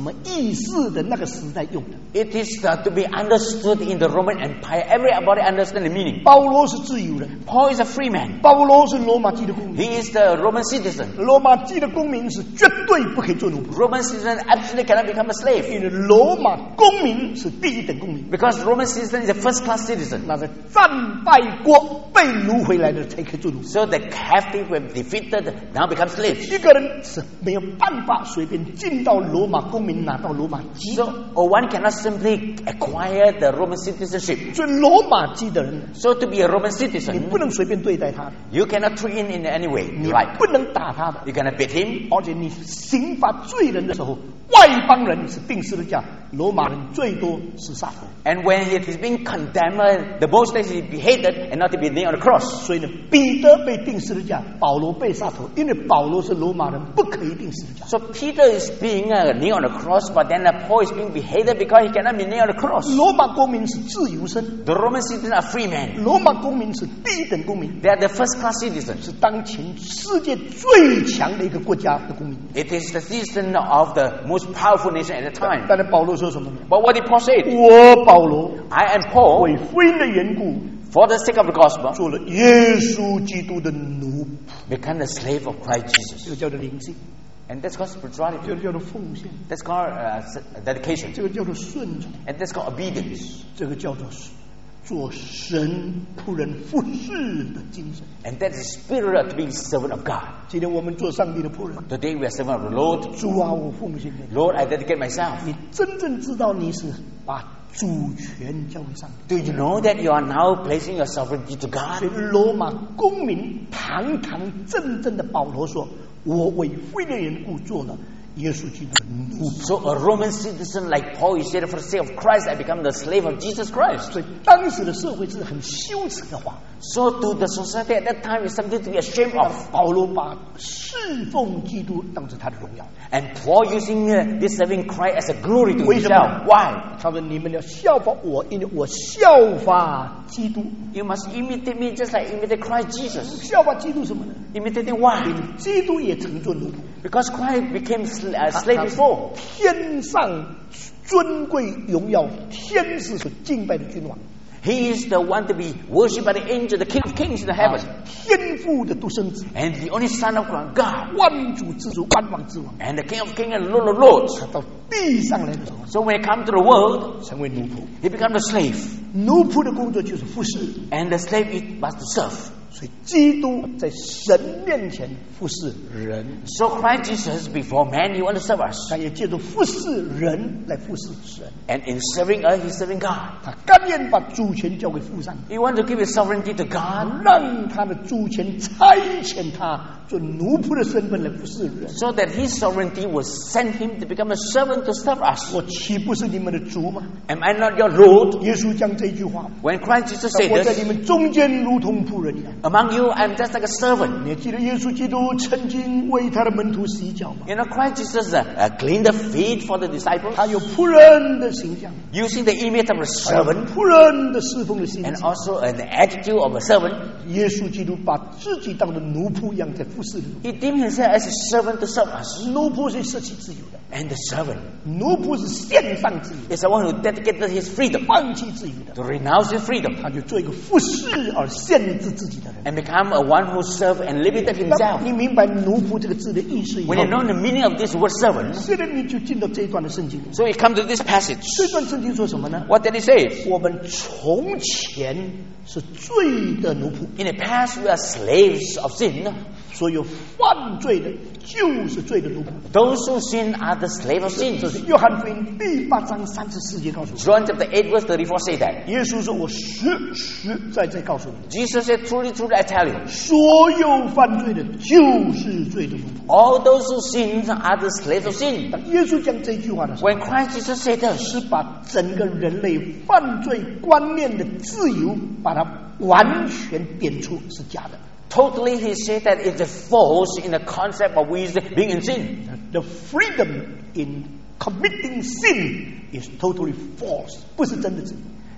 么意思的那个时代用的。 It is uh, to be understood in the Roman Empire. Everybody understands the meaning. 保罗是自由人， Paul is a free man. 保罗是罗马籍的公民， He is the Roman citizen. 罗马籍的公民是绝对不可以做奴仆， Roman citizen absolutely cannot become a slave 因为罗马公民是第一等公民， because Roman citizen is a first-class citizen. 那个战败国被掳回来的才可以做奴仆。 So the captive were defeated now become slaves. 一个人是没有办法随便进到罗马公民拿到罗马籍， So oh, one cannot simply acquire the Roman citizenship. 所以罗马籍的人， So to be a Roman 你 citizen, 不能随便对待他的， you cannot treat him in any way 你 you like. 不能打他的， You cannot beat him. 而且你刑罚罪人的时候，外邦人是定十字架，罗马人最多是杀头。 And when he is being condemned, the most is to be hated and not to be nailed on the cross. 所以呢，彼得被钉十字架，保罗被杀头，因为保罗是罗马人，不可以钉十字架。 So Peter is being uh, nailed on the cross, but then uh, Paul is being beheaded because he cannot be nailed on the cross. 罗马公民是自由身， The Roman citizens are free men. 罗马公民是第一等公民， They are the first-class citizens. 是当前世界最强的一个国家的公民。 It is the citizen of the most powerful nation at the time. 但是保罗说什么呢？ But what did Paul say? 我保罗 I am Paul, 为福音的缘故， for the sake of the gospel, 做了耶稣基督的奴仆， become the slave of Christ 这 Jesus. 个叫做灵性， And that's called 这 spirituality. 个叫做奉献， That's called uh, s- dedication. 这个叫做顺从， And that's called obedience. 这个叫做做神仆人服侍的精神。 And that is spirit of being servant of God. 今天我们做上帝的仆人， Today we are servant of the Lord. 主啊，我奉献给你。 Lord, I dedicate myself. 你真正知道你是把主权交给上帝。 Do you know that you are now placing your sovereignty to 所以 God? 罗马公民堂堂正正的保罗说：“我为福音的缘故做了耶稣基督的奴仆。” So a Roman citizen like Paul, he said, for the sake of Christ, I become the slave of Jesus Christ. 所以当时的社会是很羞耻的话。 So to the society at that time is something to be ashamed of. 保罗把侍奉基督当成他的荣耀。 And Paul using uh, this serving Christ as a glory to 为什么 himself. Why? 他说：“你们要效法我，因为我效法基督。 You must imitate me just like imitate Christ Jesus. 效法基督什么呢？ Imitating why? 因为基督也曾做奴仆， Because Christ became sl- uh, slave before. 天上尊贵荣耀，天使所敬拜的君王， He is the one to be worshipped by the angel, the King of Kings in the heaven. 天父的独生子， And the only Son of God. 万主之主，万王之王。 And the King of Kings and Lord of Lords. 他到地上来的时候， So when he comes to the world, 成为奴仆。 he becomes a slave. 奴仆的工作就是服侍， And the slave is must to serve. 所以基督在神面前服侍人， So Christ Jesus, before man, he want to serve us. 他也借助服侍人来服侍神。 And in serving us, he's serving God. 他甘愿把主权交给父上帝， He wants to give his sovereignty to God 让他的主权差遣他做奴仆的身份来服侍人。 so that his sovereignty will send him to become a servant to serve us. 我岂不是你们的主吗？ Am I not your Lord? 耶稣讲这句话， When Christ Jesus said 我在你 this, 们中间如同仆人一样。 among you, I'm just like a servant. 你还记得耶稣基督曾经为他的门徒洗脚吗？ You know, Christ Jesus uh, uh, cleaned the feet for the disciples 他有仆人的形象， using the image of a 还有 servant 仆人的侍奉的心 and 智。 also an attitude of a servant. 耶稣基督把自己当作奴仆一样在服侍人。 He deemed himself as a servant to serve us. 奴仆是舍弃自由的， And the servant 奴仆是献上自由的， is the one who dedicated his freedom 放弃自由的， to renounce his freedom 他就做一个服侍而限制自己的人。 and become a one who served and limited 当 himself. 你明白奴仆这个字的意思以后 When，you know the meaning of this word servant, 现在你就进到这一段的圣经。 so we come to this passage. 这段圣经说什么呢？ What did he say? 我们从前是罪的奴仆， In the past, we are slaves of sin. 所有犯罪的就是罪的奴仆。 Those who sin are the slave of 这 sin. 是约翰福音第八章三十四节告诉我， John chapter eight verse thirty-four say that. 耶稣说：“我实实在在告诉你， Jesus said, truly, truly, I tell you, 所有犯罪的就是罪的奴仆。 all those who sin are the slaves of sin. ” 当耶稣讲这句话的时候， When Christ Jesus said this, 是把整个人类犯罪观念的自由，把它完全点出是假的。 totally he said that it's a false in the concept of we being in sin. The freedom in committing sin is totally false， 不是真的自由。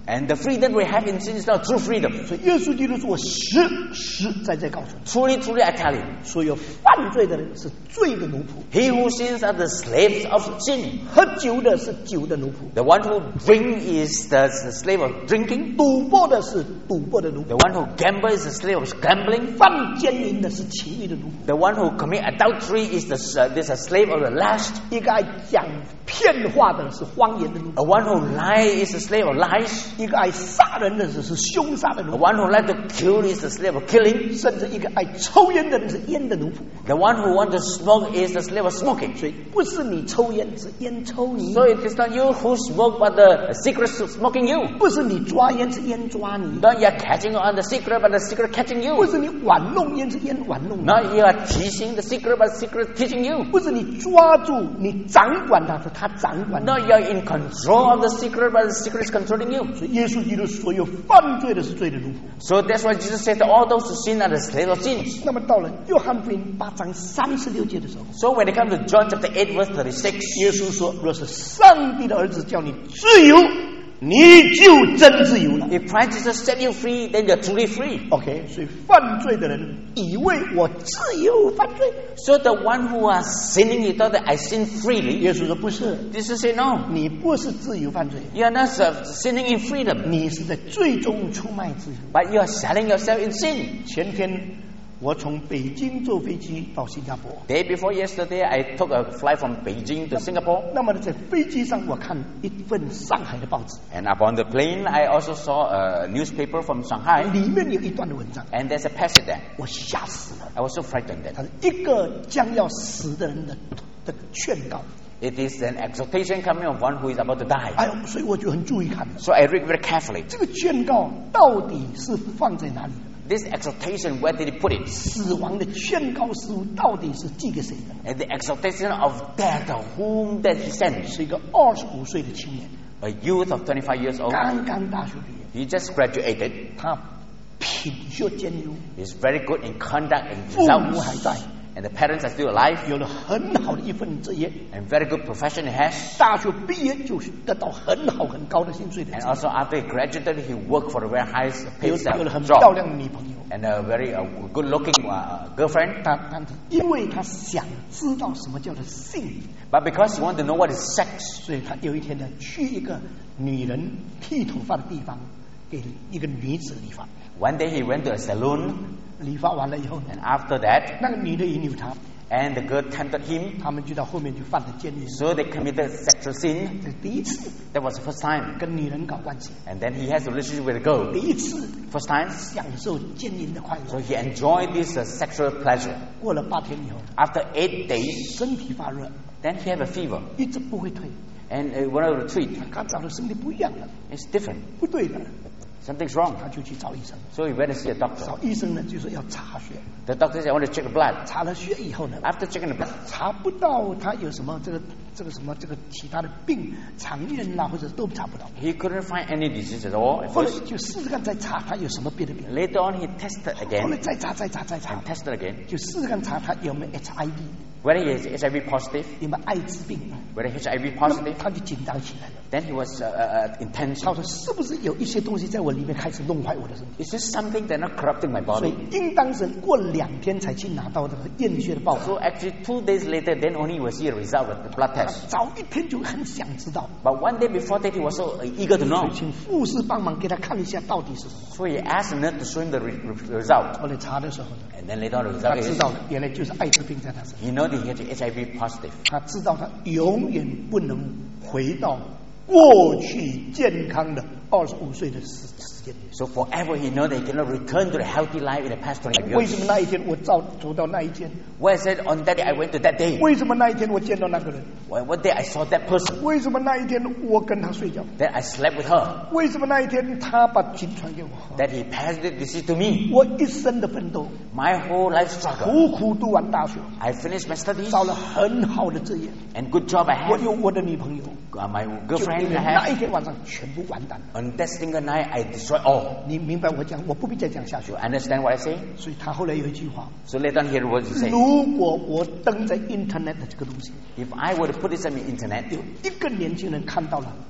And the freedom we have in sin is not true freedom. 所以耶稣基督说：“我实实在在告诉你， Truly, truly, I tell you, 所有犯罪的人是罪的奴仆， he who sins are the slaves of sin. 喝酒的是酒的奴仆， The one who drink is the slave of drinking. 赌博的是赌博的奴仆， The one who gamble is the slave of gambling. 犯奸淫的是情欲的奴仆， The one who commit adultery is the uh, this a slave of the lust. 一个爱讲骗话的是谎言的奴仆， The one who lie is the slave of lies. 一个爱杀人的是是凶杀的奴 The 仆， one who like to kill is the slave of killing. 甚至一个爱抽烟的人是烟的奴仆。 The one who want to smoke is the slave of smoking. 所以不是你抽烟，是烟抽你； So it is not you who smoke, but the secret is smoking you. 不是你抓烟，是烟抓你； Not you are catching on the secret, but the secret catching 不 you. 是你玩弄烟，是烟玩弄你； Not you are teaching the secret, but the secret teaching you. 不是你抓住你掌管它，是它掌管你。 Not you are in control of the secret, but the secret is controlling you. 所以耶稣基督所有犯罪的是罪的奴仆。 So that's why Jesus said that all those who sin are the slave of sins. 那么到了约翰福音八章三十六节的时候， So when it comes to John chapter eight verse thirty-six, 耶稣说：“若是上帝的儿子叫你自由，你就真自由了。” if Christ Jesus set you free, then you're truly free. OK， 所以犯罪的人以为我自由犯罪， So the one who are sinning, he thought that I sin freely. 耶稣说不是， Jesus said no. 你不是自由犯罪， You are not uh, sinning in freedom, 你是在最终出卖自由。 but you are selling yourself in sin. 前天我从北京坐飞机到新加坡， Day before yesterday, I took a flight from Beijing to Singapore. 那么呢，在飞机上我看一份上海的报纸， And upon the plane, I also saw a newspaper from Shanghai. 里面有一段的文章， And there's a passage there. 我吓死了。 I was so frightened then. 他是一个将要死的人的的劝告， It is an exhortation coming of one who is about to die. 哎呦，所以我就很注意看 So I read very carefully. 这个劝告到底是放在哪里的？ This exhortation, where did he put it? 死亡的劝告书到底是寄给谁的？ And the exhortation of death, whom that he sent? 是一个二十五岁的青年， A youth of twenty-five years old. 刚刚大学毕业， He just graduated. 他品学兼优， He's very good in conduct and 父母还 results. 在， And the parents are still alive. 有了很好的一份职业， And very good profession he has. 大学毕业就是得到很好很高的薪水的 And，also after he graduated, he worked for a very high 有 paid 有了很 job. 漂亮的女朋友。 And a very uh, good-looking uh, girlfriend. 但但是因为他想知道什么叫做性， But because he wanted to know what is sex, 所以他有一天呢去一个女人剃头发的地方，给一个女子理发。 one day he went to a saloon. 理发完了以后呢， And after that, 那个女的引诱他， and the girl tempted him. 他们就到后面就犯了奸淫。 So they committed sexual sin. 这是第一次 That was the first time. 跟女人搞关系， And then he has a relationship with a girl. 第一次 First time. 享受奸淫的快 So 乐。 he enjoyed this uh, sexual pleasure. 过了八天以后， After eight days, 身体发热， then he had a fever. 一直不会退。 And uh, when I retreat, 他找的身体不一样了， it's different. 不对的， Something's wrong. 他就去找医生。 So he went to see a doctor. 找医生呢，就说要查血。 The doctor said, I want to check the blood. 查了血以后呢， After checking the blood, 查不到他有什么这个这个什么这个其他的病，肠炎啦，或者都查不到。 he couldn't find any disease at all at 后来 first. 就试试看再查他有什么别的病。 Later on, he tested 后来 again 再查再查再查 and，tested again 就试试看查他有没有 H I V， whether he is H I V positive, 有没有艾滋病。 whether H I V 那么 positive. 他就紧张起来了。 Then he was uh, uh, uh, intense. 他说是不是有一些东西在我里面开始弄坏我的身体？ Is this something that not corrupting my 所以 body? 应当是过两天才去拿到这个验血的报告。 So actually, two days later, then only he will see a result of the blood 他 test. 早一天就很想知道， But one day before that, he was so uh, eager to 所 know. 以请护士帮忙给他看一下到底是什么。 So he asked the nurse to show him the re- re- result. 后来查的时候呢， And then later on, the 他 result 知 is 道了，原来就是艾滋病在他身上。 he know that he had H I V positive. 他知道他永远不能回到过去健康的二十五岁的时时间。 So forever he know that he cannot return to the healthy life in the past twenty 为什么 years. 那一天我照走到那一间？ Why I said on that day I went to that day. 为什么那一天我见到那个人？ Why one day I saw that person. 为什么那一天我跟他睡觉？ Then I slept with her. 为什么那一天他把经传给我？ That he passed the disease to me. 我一生的奋斗， My whole life struggle. 苦苦读完大学， I finished my studies 找了很好的职业， and good job I 我 have. 有我的女朋友， Uh, my 就 girlfriend 因为 I 那一 have. 天晚上全部完蛋了。 On that single night I destroyed all. 你明白我讲，我不必再讲下去 You。understand what I say? 所以他后来有一句话： So later on here what he say. 如果我登在 Internet 的这个东西， If I were to put this on the internet 有一个年轻人看到了，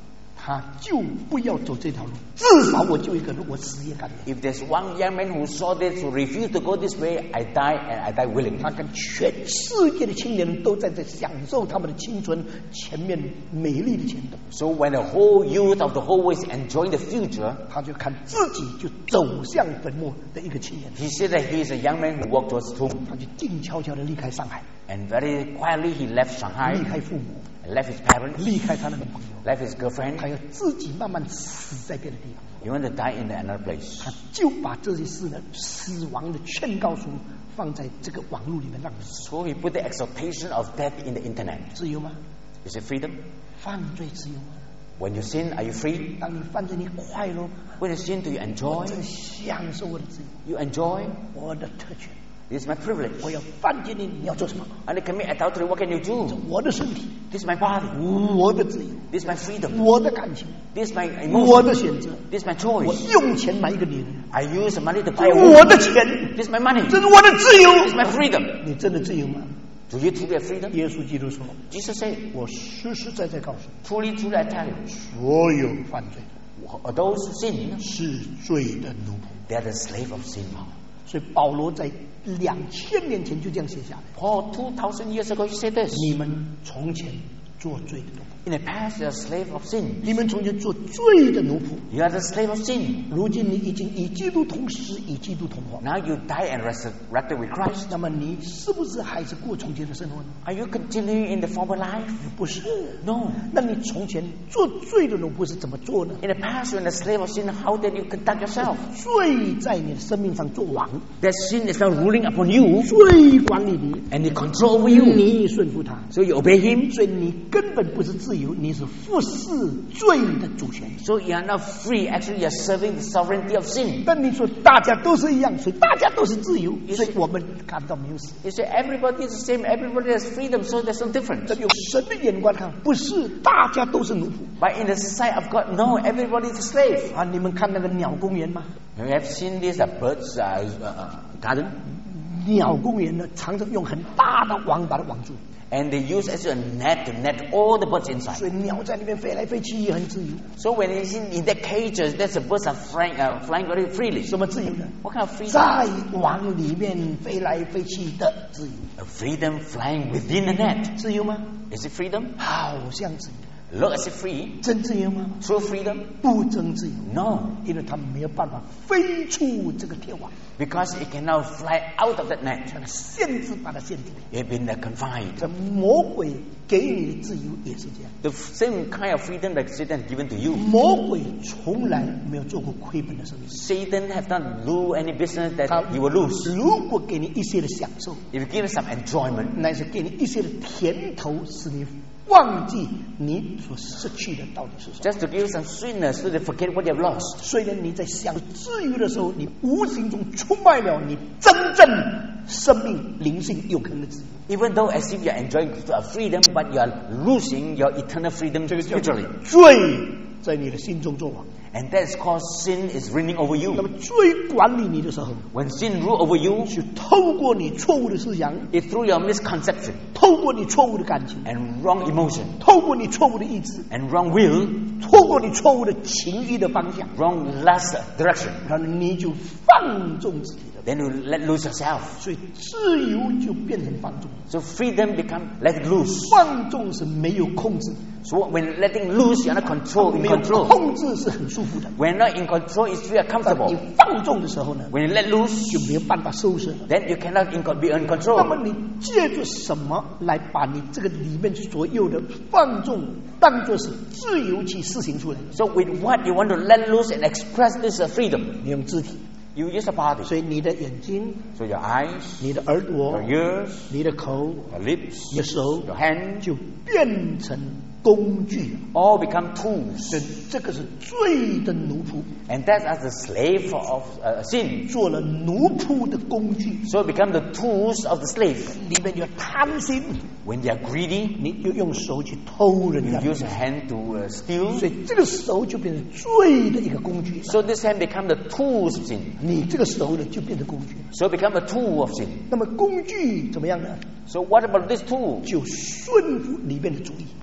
他就不要走这条路。至少我就一个路，我死也甘愿。 If there's one young man who saw this, who refused to go this way, I die and I die willingly. 他跟全世界的青年人都在这享受他们的青春前面美丽的前途。 So when the whole youth of the whole world is enjoying the future, 他就看自己就走向坟墓的一个青年。 he said that he is a young man who walked towards the tomb. 他就静悄悄地离开上海， And very quietly he left 离 Shanghai, 开父母， left his parents, 离开他的女朋友， left his 他 girlfriend. 要自己慢慢死在别的地方。 He wanted to die in another place. 他就把这些事呢，死亡的劝告书放在这个网络里面让人 So he put the exaltation of death in the internet. 自由吗？ Is it freedom? 犯罪自由吗？ When you sin, are you free? 当你犯罪，你快乐吗？ When you sin, do you 我 enjoy? 真享受我的自由， You enjoy? 我的特权。 This is my privilege. 我要犯奸淫，你要做什么？ And I commit adultery, what can you do? 我的身体， This is my body. 我的自由， This is my freedom. 我的感情， This is my 我 emotion. 的选择。 This is my 我 choice. 用钱买一个女人， I use the money to 这 buy 是 a 我 woman. 的钱， This is my money. 这是我的自由。 This is my freedom. 你真的自由吗？ Do you truly have freedom? 耶稣基督说 Jesus said,：“ 我实实在在告诉你， truly, truly, I tell you, 所有犯罪的 those who sin, 是罪的奴仆。 they are the slave of sin. ” 所以保罗在两千年前就这样写下来： Paul, two thousand years ago, he said this. 你们从前做罪的奴仆， In the past, you are a slave of sin. 你们从前做罪的奴仆， You are the slave of sin. 如今你已经与基督同死，与基督同活。 Now you die and resurrected with Christ. 那么你是不是还是过从前的生活呢？ Are you continuing in the former life? 不是。 No. 那你从前做罪的奴仆是怎么做呢？ In the past, you're a slave of sin. How did you conduct yourself? 罪在你的生命上做王， That sin is now ruling upon you, 罪管理你， and it control over you. 你顺服他， So you obey him. 所以你根本不是自由，你是服侍罪的主权。 So you are not free. Actually, you are serving the sovereignty of sin. 但你说大家都是一样，所以大家都是自由，所以我们感到没有死。 You say everybody is the same. Everybody has freedom. So there's no difference. 这用神的眼光看，不是大家都是奴仆 But in the sight of God, no, everybody is a slave. 啊！你们看那个鸟公园吗？ You have seen this uh, birds uh, uh, garden, 鸟公园呢，常常用很大的网把它网住， and they use as a net to net all the birds inside. 所以鸟在那边飞来飞去也很自由。 So when it's in, in the cages, that's the birds are flying, uh, flying very freely. 什么自由呢？ What kind of freedom? 在网里面飞来飞去的自由， A freedom flying within the net. 自由吗？ Is it freedom? 好像自由， Look, is it free? 真自由吗？ True freedom? 不真自由， No, 因为他没有办法飞出这个铁网， because it can now fly out of that net. 把它限制，把它限制。 It's been uh, confined. 这魔鬼给你的自由也是这样， The same kind of freedom that Satan has given to you. 魔鬼从来没有做过亏本的生意。 Satan has not do any business that 他 he will lose. 如果给你一些的享受， If you give him some enjoyment, 乃是给你一些的甜头，使你忘记你所失去的到底是什么。 just to give you some sweetness so they forget what you have lost. 虽然你在享自由的时候，你无形中出卖了你真正生命、灵性永恒的自由。 Even though as if you are enjoying uh, freedom, but you are losing your eternal freedom 这个叫 spiritually. 罪在你的心中作王。 And that's called sin is reigning over 那 you. 么罪管理你的时候， When sin rule over you, 是透过你错误的思想， it's through your misconception 透过你错误的感情， and wrong emotion 透过你错误的意志， and wrong will, 透过你错误的情欲的方向， wrong lust direction. 然后你就放纵自己的， Then you let loose yourself. 所以自由就变成放纵。 So freedom become let it loose. 放纵是没有控制， So when letting loose, you're not control in 没有 control. 控制是很舒服的。 When not in control, it's very 当 comfortable. 你放纵的时候呢， When you let loose, 就没有办法收拾了。 then you cannot in, be in 那么 control. 你借助什么来把你这个里面所有的放纵当作是自由去施行出来？ So with what you want to let loose and express this uh, freedom, 你用肢体， you use a body. 所以你的眼睛、 So your eyes, 你的耳朵 your、ears, 你的口、 your lips, 你的手 your hands, 就变成工具， all become tools. 这这个是罪的奴仆， And that's as the slave of uh, sin. 做了奴仆的工具， So it become the tools of the slave. 里面有贪心， When they are greedy, 你就用手去偷人 you 家的， use a hand to uh, 所 steal. 以这个手就变成罪的一个工具， So this hand become the tools of sin. 你这个手呢就变成工具。 So it become a tool of sin. 那么工具怎么样呢？ So what about this tool? 就顺服里面的主意。 You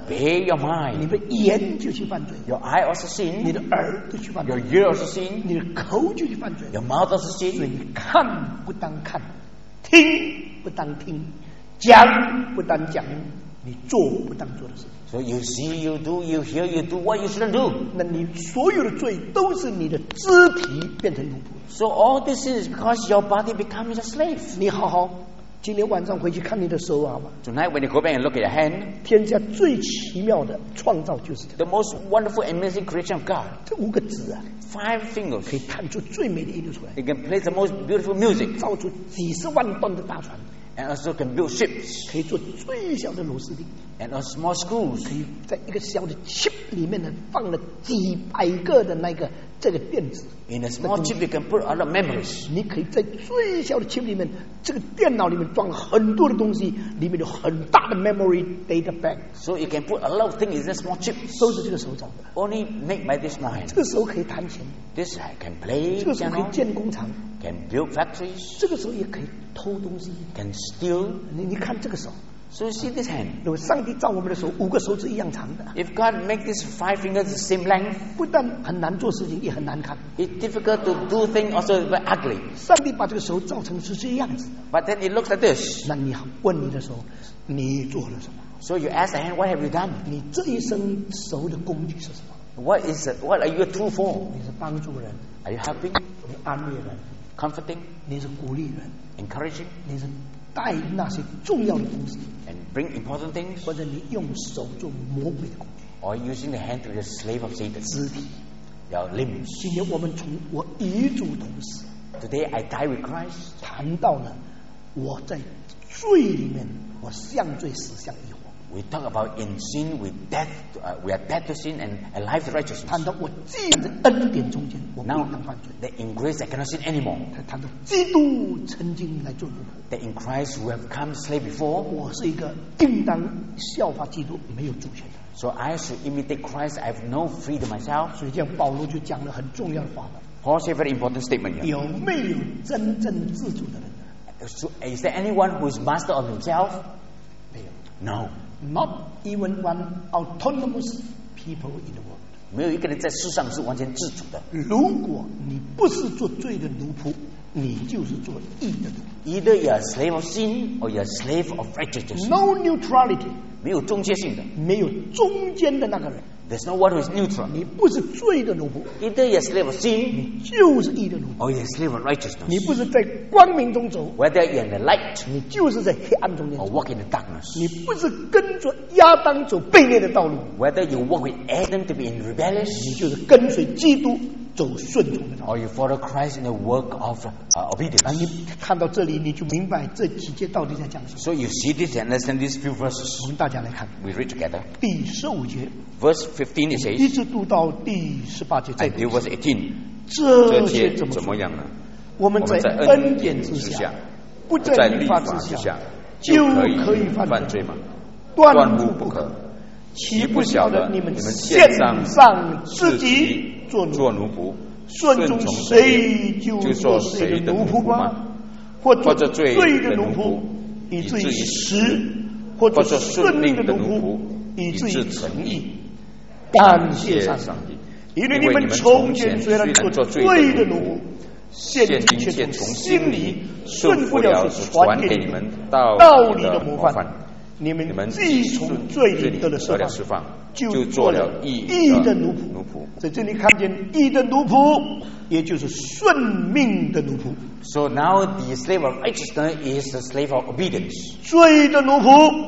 obey your 你 mind. 的眼就去犯罪， Your eye also 你 sin. 的耳就去犯 Your 罪， ear also sin. 你的口就去犯罪。 Your mouth also 所以 sin. 你看不当看，听不当听，讲不当讲，你做不当做的事。 So you see, you do, you hear, you do what you shouldn't do. 那你所有的罪都是你的肢体变成奴仆。 So all this is because your body becomes a slave. 你好好，今天晚上回去看你的手好吗？ Tonight when you go back and look at your hand, 天下最奇妙的创造就是这个， the most wonderful, amazing creation of God. 这五个字啊， Five 可以 fingers. 弹出最美的音乐出来， It can play the most beautiful music 造出几十万吨的大船， and also can build ships 可以做最小的螺丝钉， and also small screws. 可以在一个小的 chip 里面呢放了几百个的那个这个电子。 In a small chip, you can put a lot of memories. 你可以在最小的 chip 里面，这个电脑里面装了很多的东西，里面有很大的 memory data bank， So you can put a lot of things in a small chip. 都是这个手掌的。 Only made by this 这 mind. 个手可以弹琴， This I can play 这个手可以 piano, 建工厂， can build factories, 这个手也可以偷东西。 can steal. 你你看这个手， So you see this hand. 如果上帝造我们的手五个手指一样长的， If God make these five fingers the same length, 不但很难做事情，也很难看。 it's difficult to do things, also very ugly. 上帝把这个手造成是这样子的， But then it looks like this. 那你问你的手，你做了什么？ So you ask the hand, what have you done? 你这一生手的工具是什么？ What is it? What are you a tool for? 你是帮助人， Are you helping, 你安慰人， comforting, 你是鼓励人， encouraging, 你是带那些重要的东西， and bring important things? 或者你用手做魔鬼的工具， Or using the hand to be a slave of Satan? 肢体。 Your limbs. 今天我们从我与主同死 Today I die with Christ. 谈到了我在罪里面，我向罪死向义活。 We talk about in sin, with death, uh, we are dead to sin and alive to righteousness. 谈到我既在恩典中间，我不 Now 能犯罪。 that in grace I cannot sin anymore. 他谈到基督曾经来做奴仆， That in Christ who have come slave before. 我是一个应当效法基督没有主权的。 So I should imitate Christ. I have no freedom myself. 所以这样保罗就讲了很重要的话了： Paul said a very important statement here. 有没有真正自主的人？ So, is there anyone who is master of himself? 没有 No. ，not even one autonomous people in the world。 没有一个人在世上是完全自主的。 如果你不是做罪的奴仆，你就是做义的奴仆。 Either you are a slave of sin or you are a slave of righteousness. No neutrality， 没有中间性的。 没有中间的那个人。 There's no one who is neutral. 你不是罪的奴仆， Either you are a slave of sin 你就是义的奴仆。 or you are a slave of righteousness. 你不是在光明中走， Whether you are in the light 你就是在黑暗中间 or 走。 walk in the darkness. 你不是跟着亚当走悖逆的道路， Whether you walk with Adam to be in rebellion 你就是跟随基督走顺从的道路。 or you follow Christ in the work of uh, 啊， obedience. 你看到这里，你就明白这几节到底在讲什么。 So you see this and understand these few verses. 我们大家来看 We read together. 第十五节， Verse fifteen it 一 says, 直读到第十八节，再 until 读 verse eighteen. 这这些些怎么说？ 怎么样呢？ 我们在我们在恩恩典之下典之下， 不在在律律法法之下之下， 就就可可以以犯犯罪吗？ 断断乎不可乎不可。 岂不晓得你们你们献献上上自自己己做奴做奴仆， 顺从谁就做谁的奴仆吗？或做或者罪罪的奴的奴仆仆， 以至于以至于实； 实或做或者顺命的奴顺命的仆奴仆， 以至于以致诚意诚意。 感谢上帝， 上帝， 因为你们从前虽然做罪的奴仆，现现今却今却从从心里心里顺服顺服了了所所传给你们传给你们道道理理的的模范模范。你们你们既从罪里得了释放得了释放， 就就做做了了义义的的奴仆。 奴仆。 在这里看见义的奴仆，也就是顺命的奴仆。 So now the slave of righteousness is the slave of obedience, 罪的奴仆，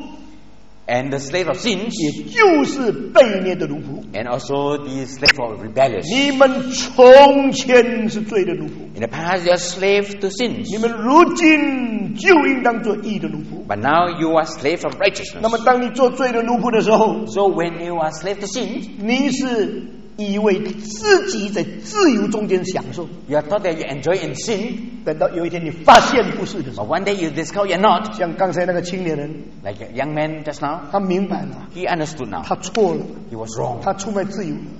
and the slave of sins, 也就是悖逆的奴仆。 and also the slave of rebellion. 你们从前是罪的奴仆， In the past, you are slave to sins, 你们如今就应当做义的奴仆。 but now you are slave of 那 righteousness. 么，当你做罪的奴仆的时候， So when you are slave to sins, 你是以为自己在自由中间享受， you are thought that you enjoy in sin, 等到有一天你发现不是的时 but 候， one day you discover you're not. 像刚才那个青年人， Like a young man just now, 他明白了， he understood now. 他错了， He was wrong. 他出卖自由了，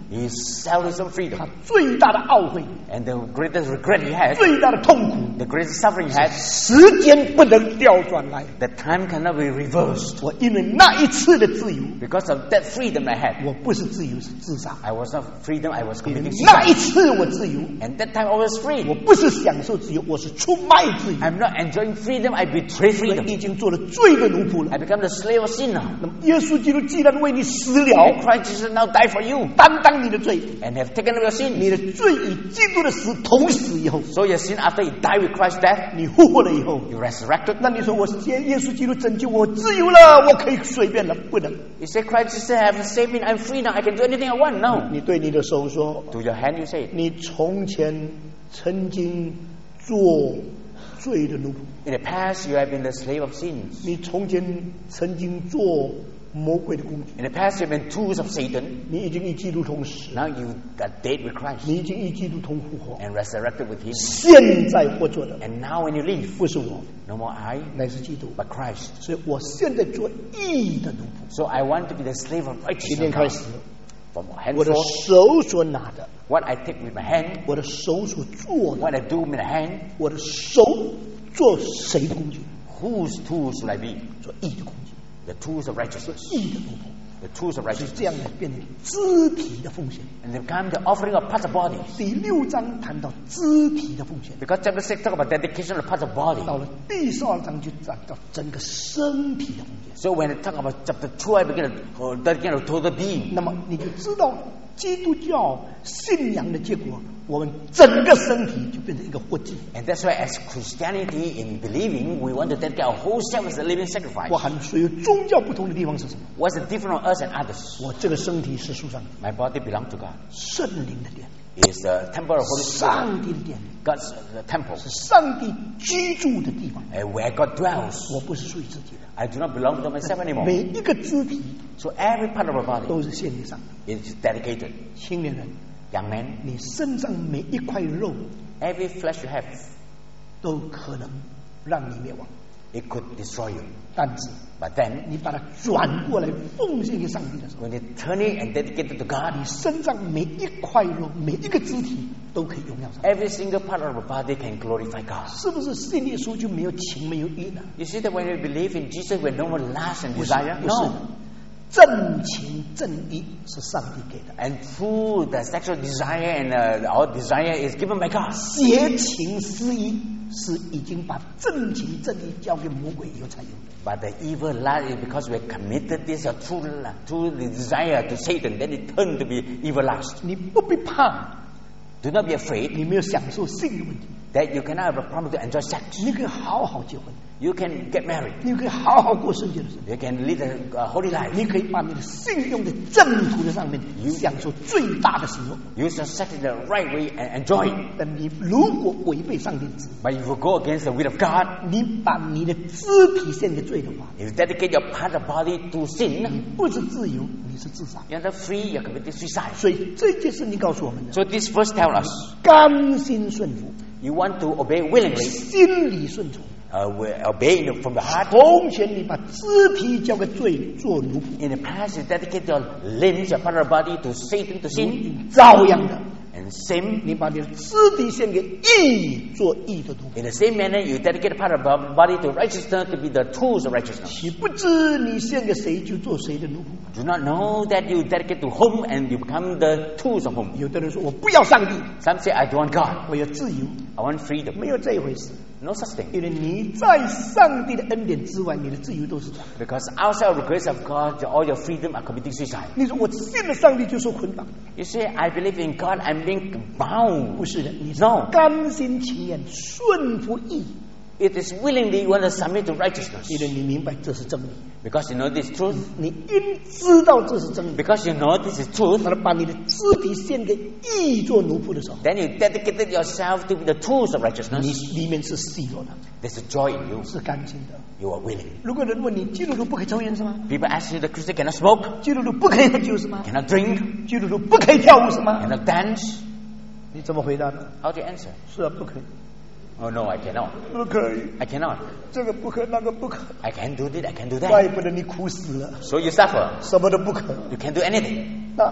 He sells his own freedom. 他最大的懊悔， And the greatest regret he has, 最大的痛苦， the greatest suffering he has, 时间不能调转来。 that time cannot be reversed. 我因为那一次的自由， Because of that freedom I had, 我不是自由，是自杀。 I was not freedom, I was 因为 committing 那一 suicide. 次我自由， And that time I was 我 free. 不是享受自由，我是出卖自由。 I'm not enjoying freedom, I betray 所以 freedom. 你已经做了罪的奴仆了。 I become the slave of sin now. 那么耶稣基督既然为你死 And 了， Christ Jesus now died for you 担当你的罪， and have taken up your sin. 你的罪与基督的死同死以后， So your sin, after you die with Christ's death, 你复活了以后， you resurrected. 那你说我耶耶稣基督拯救我自由了，我可以随便了？不能。 You say, Christ Jesus, have saved me, I'm free now, I can do anything I want. No. 你对你的手说， To your hand you say, 你从前曾经做罪的奴仆， in the past you have been the slave of sins. 你从前曾经做魔鬼的工具， In the past you have been tools of Satan. 你已经与基督同死， Now you got dead with Christ 你已经与基督同复活。 and resurrected with Him. 现在活着的 And now when you leave, 不是我， no more I, 乃是基督。 but Christ. 所以我现在做义的奴仆。 So I want to be the slave of 今天 righteousness 开 now. 始， From 我的 henceforth, 手所拿的， what I take with my hand, 我的手所做的， what I do with my hand, 我的手做谁的工具？ whose tools should I be? 做义的工具， The tools of righteousness. 义的奴仆。 The tools of 所以 righteousness. 这样呢，变成肢体的奉献。 And they become the offering of parts of bodies. 第六章谈到肢体的奉献， Because chapter six talk about dedication of parts of body. 到了第十二章就讲到整个身体的奉献。 So when I talk about chapter two, I begin to uh, dedicate of total being. 那么你就知道基督教信仰的结果，我们整个身体就变成一个活祭。 And that's why as Christianity in believing, we want to dedicate our whole self as a living sacrifice. 我和所有宗教不同的地方是什么？ What's the difference of us and others? 我这个身体是属上帝， My body belongs to God. 圣灵的殿， It's the temple of Holy Spirit. 上帝的殿， God's uh, the temple. 是上帝居住的地方。 And where God dwells. 我不是属于自己的， I do not belong to myself anymore. 每一个肢体 So every part of our body 都是献给上帝。 is dedicated. 青年人， Young man, 你身上每一块肉 every flesh you have, 都可能让你灭亡， it could destroy you. 但是 But then, 你把它转过来奉献给上帝的时候， when you turn it and dedicate it to God, 你身上每一块肉、每一个肢体都可以荣耀上帝。 every single part of our body can glorify God. 是不是信耶稣就没有情没有义呢？ You see that when we believe in Jesus, we no more lust and 不是， desire? 不是 No. 正情正义是上帝给的， And through the sexual desire and uh, our desire is given by God. 邪情私义是已经把正情正义交给魔鬼以后才有的。 But the evil lust is because we committed this uh, through, through the desire to Satan, then it turned to be evil lust. 你不必怕， Do not be afraid 你没有享受性的问题， that you cannot have a problem to enjoy sex. 你可以好好结婚， You can get married. 你可以好好过圣洁的生活， You can lead a uh, holy life. 你可以把你的性用在正途的上面，享受最大的使用。 Use your sex in the right way and enjoy it. 但你如果违背上帝的旨意， But if you go against the will of God, 你把你的肢体献给罪的话， if you dedicate your part of body to 你 sin, 不是自由，你是自杀。 you're not free, you're committing suicide. 所以这件事你告诉我们的， So this verse tells us, 甘心顺服， you want to obey willingly, 心里顺从。 uh, we- obey in the- from the heart. 从前你把肢体交给罪做奴仆， In the past, you dedicate your limbs, your part of the body to Satan, to sin, 照样的， and same. 你把你的肢体献给义，做义的奴仆。 In the same manner, you dedicate a part of the body to righteousness to be the tools of righteousness. 岂不知你献给谁就做谁的奴仆？ Do not know that you dedicate to whom and you become the tools of whom. 有的人说我不要上帝， Some say, I don't want God. 我要自由， I want freedom. 没有这一回事。 No such thing. 因为你在上帝的恩典之外，你的自由都是假的。 Because outside of the grace of God, all your freedom are committing suicide. 你说我信了上帝就受捆绑， You say, I believe in God, I'm being bound. 不是的，你是 No. 甘心情愿顺服义， It is willingly you want to submit to righteousness. 因为你明白这是真理， Because you know this truth. 你因知道这是真理， Because you know this is truth. 把它把你的肢体献给义做奴仆的时候， Then you dedicated yourself to be the tools of 你 righteousness. 里面是喜乐的， There's a joy in you. 是甘心的。 You are willing. 如果人问你，基督徒不可以抽烟是吗？ People ask you, the Christian cannot smoke, 基督徒不可以喝酒是吗？ cannot drink, 基督徒不可以跳舞是吗？ cannot dance. 你怎么回答呢？ How do you answer? 是啊，不可以， Oh no, I cannot. 不可以， I cannot. 这个不可，那个不可， I can do this, I can do 怪 that. 不得你苦死了， So you suffer. 什么都不可。 You can't do anything. 那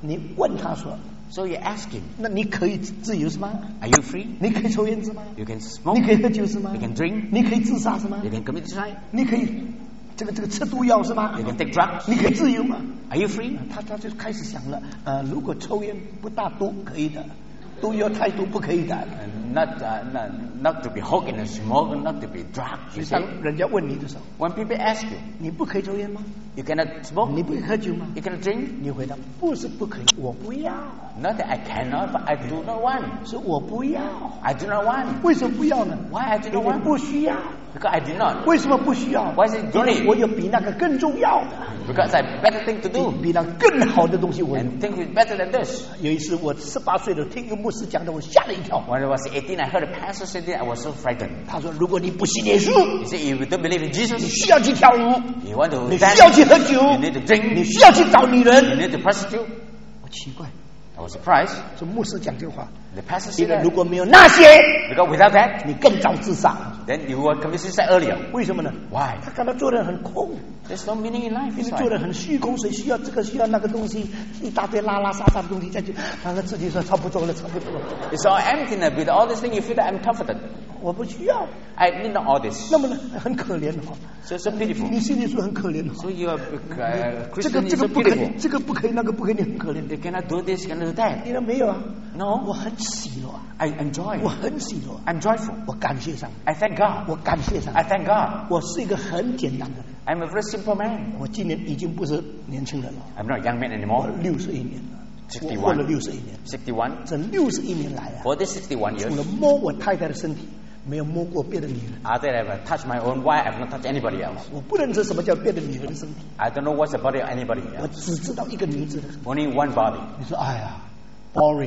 你问他说 So you ask him, 那你可以自由是吗？ are you free? 你可以抽烟是吗？ You can 你 smoke, 可以喝酒是吗？ you can drink, 你可以自杀是吗？ you can commit suicide, 你可以这个这个吃毒药是吗？ you can take drugs. 你可以自由吗？ Are you free? 他他就开始想了，呃，如果抽烟不大毒可以的，毒药太毒不可以的。 And not, uh, not, not to be hooked in a smoke, not to be drugged. 所 You 以 see? 当人家问你的时候， When people ask you, 你不可以抽烟吗？ you cannot smoke, 你不可以喝酒吗？ you cannot drink. 你回答不是不可以，我不要， Not that I cannot, but I do not want. 是我不要。 I do not want. 为什么不要呢？ Why I do 因 not 为 want? 不需要。 Because I do not. 为什么不需要？ Why is it 因为 don't 我 need? 有比那个更重要的， Because I have better thing to do. 比那更好的东西我有。 And think it's better than this. 有一次我十八岁的听一个牧师讲的，我吓了一跳。 When I was eighteen, I heard a pastor say that I was so frightened. 他说：“如果你不信耶稣， He said, if you don't believe in 你 Jesus, 需要去跳舞， you want to 你 dance, 需要去喝酒， you need to 你 drink, 需要去找女 you 人。 need to prostitute. ” 我奇怪， I was surprised. 说牧师讲这话， The pastor 因 said 为如 that. 果没有那些， Because without that, 你更早自杀。 then you will commit suicide earlier. 为什么呢？ Why? 他感到做人很空， There's no meaning in life. 因为 It's 做 like, 人很虚空，所以需要这个需要那个东西，一大堆拉拉撒撒的东西再去，然后自己说差不多了，差不多了， it's all empty now. With all this thing, you feel that I'm comforted. 我不需要。 I need not all this. 那么呢，很可怜哈。 So so pitiful. 你心里说很可怜哈。 So you are uh, 这个 Christian 这 is 个 so 不可以 pitiful.， 这个不可以，那个不可以，你很可怜。 They cannot do this, cannot do that. 你说没有啊？ No, 我很喜乐啊， I enjoy. 我很喜乐， I'm joyful. 我感谢上帝， I thank God. 我感谢上 I 帝。 thank God. 我是一个很简单的人， I'm a very simple man. 我今年已经不是年轻人了， I'm not a young man 我 anymore. 六十一年了， 61 我活了六十一年。 sixty-one. 这六十一年来啊， For this sixty-one 除 years, 了摸我太太的身体，没有摸过别的女人。 after I've touched my own wife, I've not touched anybody else. 我不认识什么叫别的女人的身体， I don't know what's the body of anybody 我 else. 只知道一个女子的身体。 Only one body. 你说，哎呀，boring，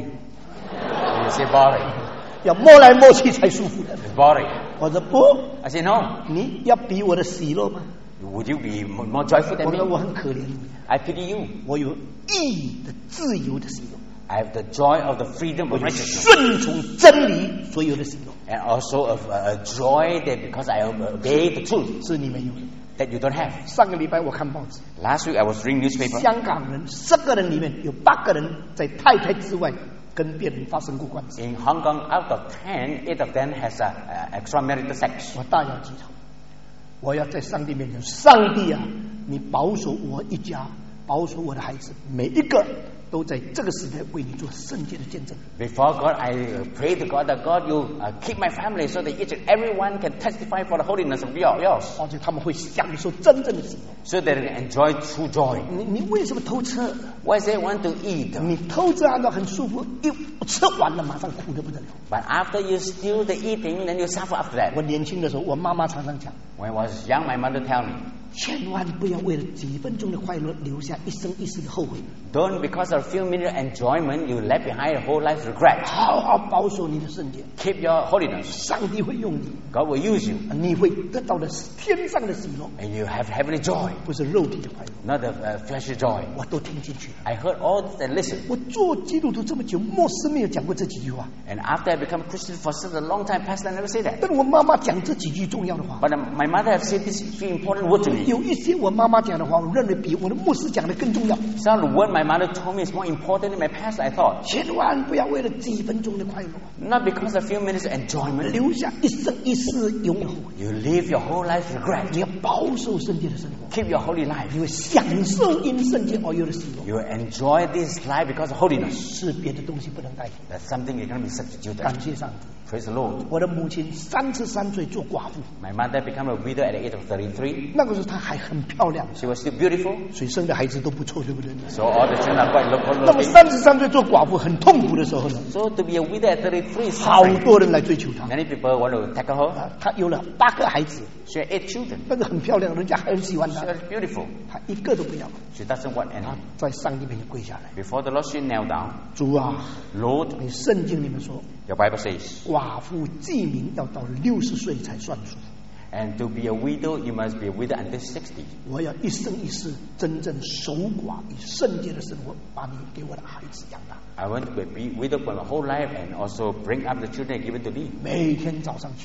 You say body. 要摸来摸去才舒服的。 It's body. 我说不， I say no. 你要比我的喜乐吗？ Would you be more more joyful 我 than 说我 me? 很可怜， I pity you. 我有义的自由的喜乐， I have the joy of the freedom 我 of 有 righteousness. 顺从真理所有的喜乐， And also of uh, joy that because I obey the truth 是你们有的。 that you don't have. 上个礼拜我看报纸， Last week I was reading newspaper. 香港人十个人里面有八个人在太太之外跟别人发生过关系。 In Hong Kong, out of ten, eight of them has a, a extramarital sex. 我大要记仇，我要在上帝面前，上帝啊，你保守我一家，保守我的孩子，每一个都在这个时代为你做圣洁的见证。 Before God, I uh, pray to God that God, you uh, keep my family so that each and everyone can testify for the holiness of your- yours, 而且他们会享受真正的喜乐。 so that they can enjoy true joy. 你你为什么偷吃？ Why they want to eat? 你偷吃按照很舒服，一吃完了马上苦得不得了。 But after you steal the eating, then you suffer after that. 我年轻的时候，我妈妈常常讲， When I was young, my mother tell me, 千万不要为了几分钟的快乐留下一生一世的后悔， don't because of a few minutes enjoyment, you left behind a whole life regret. 好好保守你的圣洁， Keep your holiness. 上帝会用你， God will use you, 你会得到的是天上的喜乐， and you have heavenly joy, 不是肉体的快乐。 not the uh, fleshly joy. 我都听进去了。 I heard all this and listened. 我做基督徒这么久，牧师没有讲过这几句话， And after I become a Christian for such a long time, Pastor, I never say that. 但我妈妈讲这几句重要的话。 But um, my mother have said this few important word to me. 有一些我妈妈讲的话，我认为比我的牧师讲的更重要。 Some of the word my mother told me is more important than my pastor, I thought. 千万不要为了几分钟的快乐， Not because of a few minutes of enjoyment, 留下一生一世永远后悔。 you live your whole life regret. 你要保守圣洁的生活， Keep your holy life. 你会享受因圣洁而有的喜乐， You enjoy this life because of holiness. 是别的东西不能代替。 That's something you cannot be substituted. 感谢上帝， Praise the Lord. 我的母亲三十三岁做寡妇， My mother became a widow at the age of thirty-three. 那个时候她还很漂亮， She was still beautiful, 所以生的孩子都不错，对不对？ so all the children are quite local 那么 looking. 三十三岁做寡妇很痛苦的时候呢， So to be a widow at thirty-three is 好 suffering. 多人来追求她。 Many people want to tackle her. 啊，她有了八个孩子， She had eight children. 那个很漂亮，人家很喜欢 She 她， was beautiful. 她一个都不要。 She doesn't want 她 any. 在上帝面前跪下来， Before the Lord, she knelt down. 主啊， Lord, 你圣经里面说， your Bible says, 寡妇记名要到六十岁才算数。 and to be a widow, you must be a widow until sixty. 我要一生一世真正守寡，以圣洁的生活把你给我的孩子养大。 I want to be a widow for my whole life and also bring up the children given to me. 每天早上起来，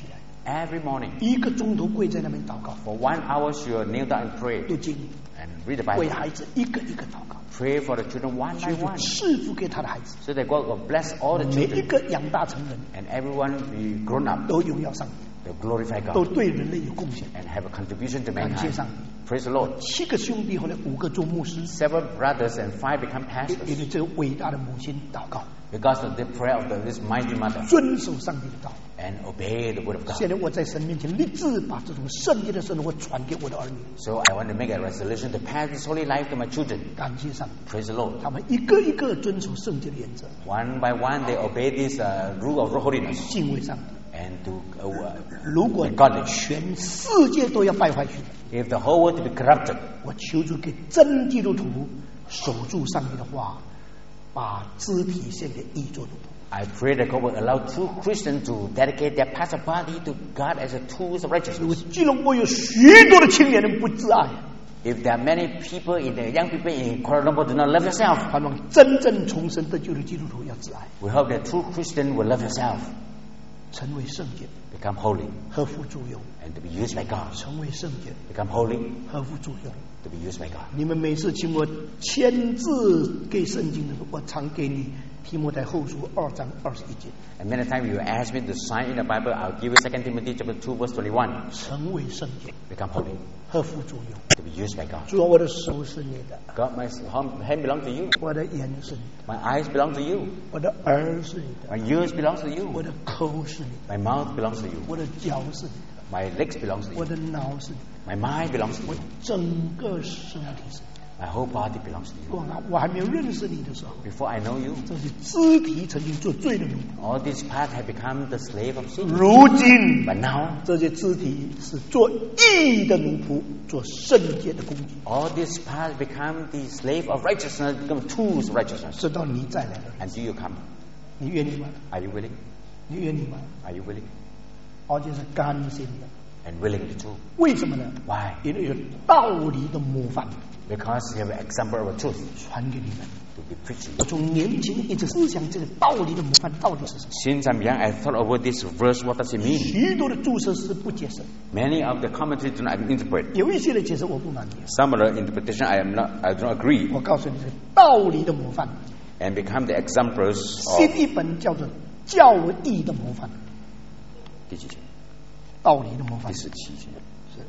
every morning. 一个钟头跪在那边祷告， For one hour, she will kneel down and pray 读经， and read the 为 Bible. 孩子一个一个祷告， Pray for the children one 求 by 主 one. 赐福给他的孩子， So that God will bless all the 每一 children 个养大成人， and everyone be grown up. 都荣耀上帝， They'll glorify 都 God 对人类有贡献。 and have a contribution to 感谢 mankind. 上帝， Praise the Lord. 七个兄弟后来五个做牧师， Seven brothers and five become 因 pastors 为这个伟大的母亲祷告， because of the prayer of the, this mighty mother 遵守上帝的道。 and obey the word of 现 God. 在我在神面前立志把这种圣洁的生活传给我的儿女。 So I want to make a resolution to pass this holy life to my children. 感谢上帝， Praise the Lord. 他们一个一个遵守圣洁的原则， One by one, they obey this uh, rule of holiness 敬畏上帝。 and to. Uh, 如果 Godly 全世界都要败坏去， if the whole world to be corrupted, 我求主给真基督徒守住上帝的话，把肢体献给义做奴仆。 I pray that God will allow true Christians to dedicate their parts of body to God as a tools of 如果 righteousness. 基隆国有许多的青年人不自爱， If there are many people in the young people in Kuala Lumpur do not love yourself, 盼望真正重生得救的基督徒要自爱， we hope that true Christian will love yourself, 成为圣洁， become holy, 合乎主用， and to be used by God. 成为圣洁， Become holy, 合乎主用。 to be used by God. 你们每次请我签字给圣经的时候，我常给你提摩太后书二章二十一节， And many times you ask me to sign in the Bible, I'll give you Second Timothy chapter two verse twenty-one. 成为圣洁， Become holy, 合乎主用。 to be used by God. 主啊，我的手是你的， God, my hand belongs to you. 我的眼是你的， My eyes belong to you. 我的耳是你的， My ears belongs to 我 you. 的口是你的， My mouth belongs to you. 我的脚是你的， My legs belongs to 我 you. 的脑是你的， My mind belongs to 我 you. 整个身体是你的。 My whole body belongs to you. 我我还没有认识你的时候， Before I know you, 这些肢体曾经做罪的奴仆， all these parts have become the slave of sin. 如今 But now, 这些肢体是做义的奴仆，做圣洁的工具， all these parts become the slave of righteousness, become tools of righteousness. 直到你再来了， Until you come. 你愿意吗？ Are you willing? 你愿意吗？ Are you willing? 而且是甘心的， And willing to do. 为什么呢？ Why? 因为有道理的模范 Because you have an example of a truth 传给你们。 to be preached. 我从年轻一直思想这个道理的模范到底是什么？ Since I'm young, I thought over this verse. What does it mean? 许多的注释师不解释， Many of the commentaries do not interpret. 有一些的解释我不满意。 Some of the interpretation I am not, I do not agree. 我告诉你，这个道理的模范， And become the examples 新 of 一本叫做教义的模范， 第几节？ 道理的模范第十七节。 是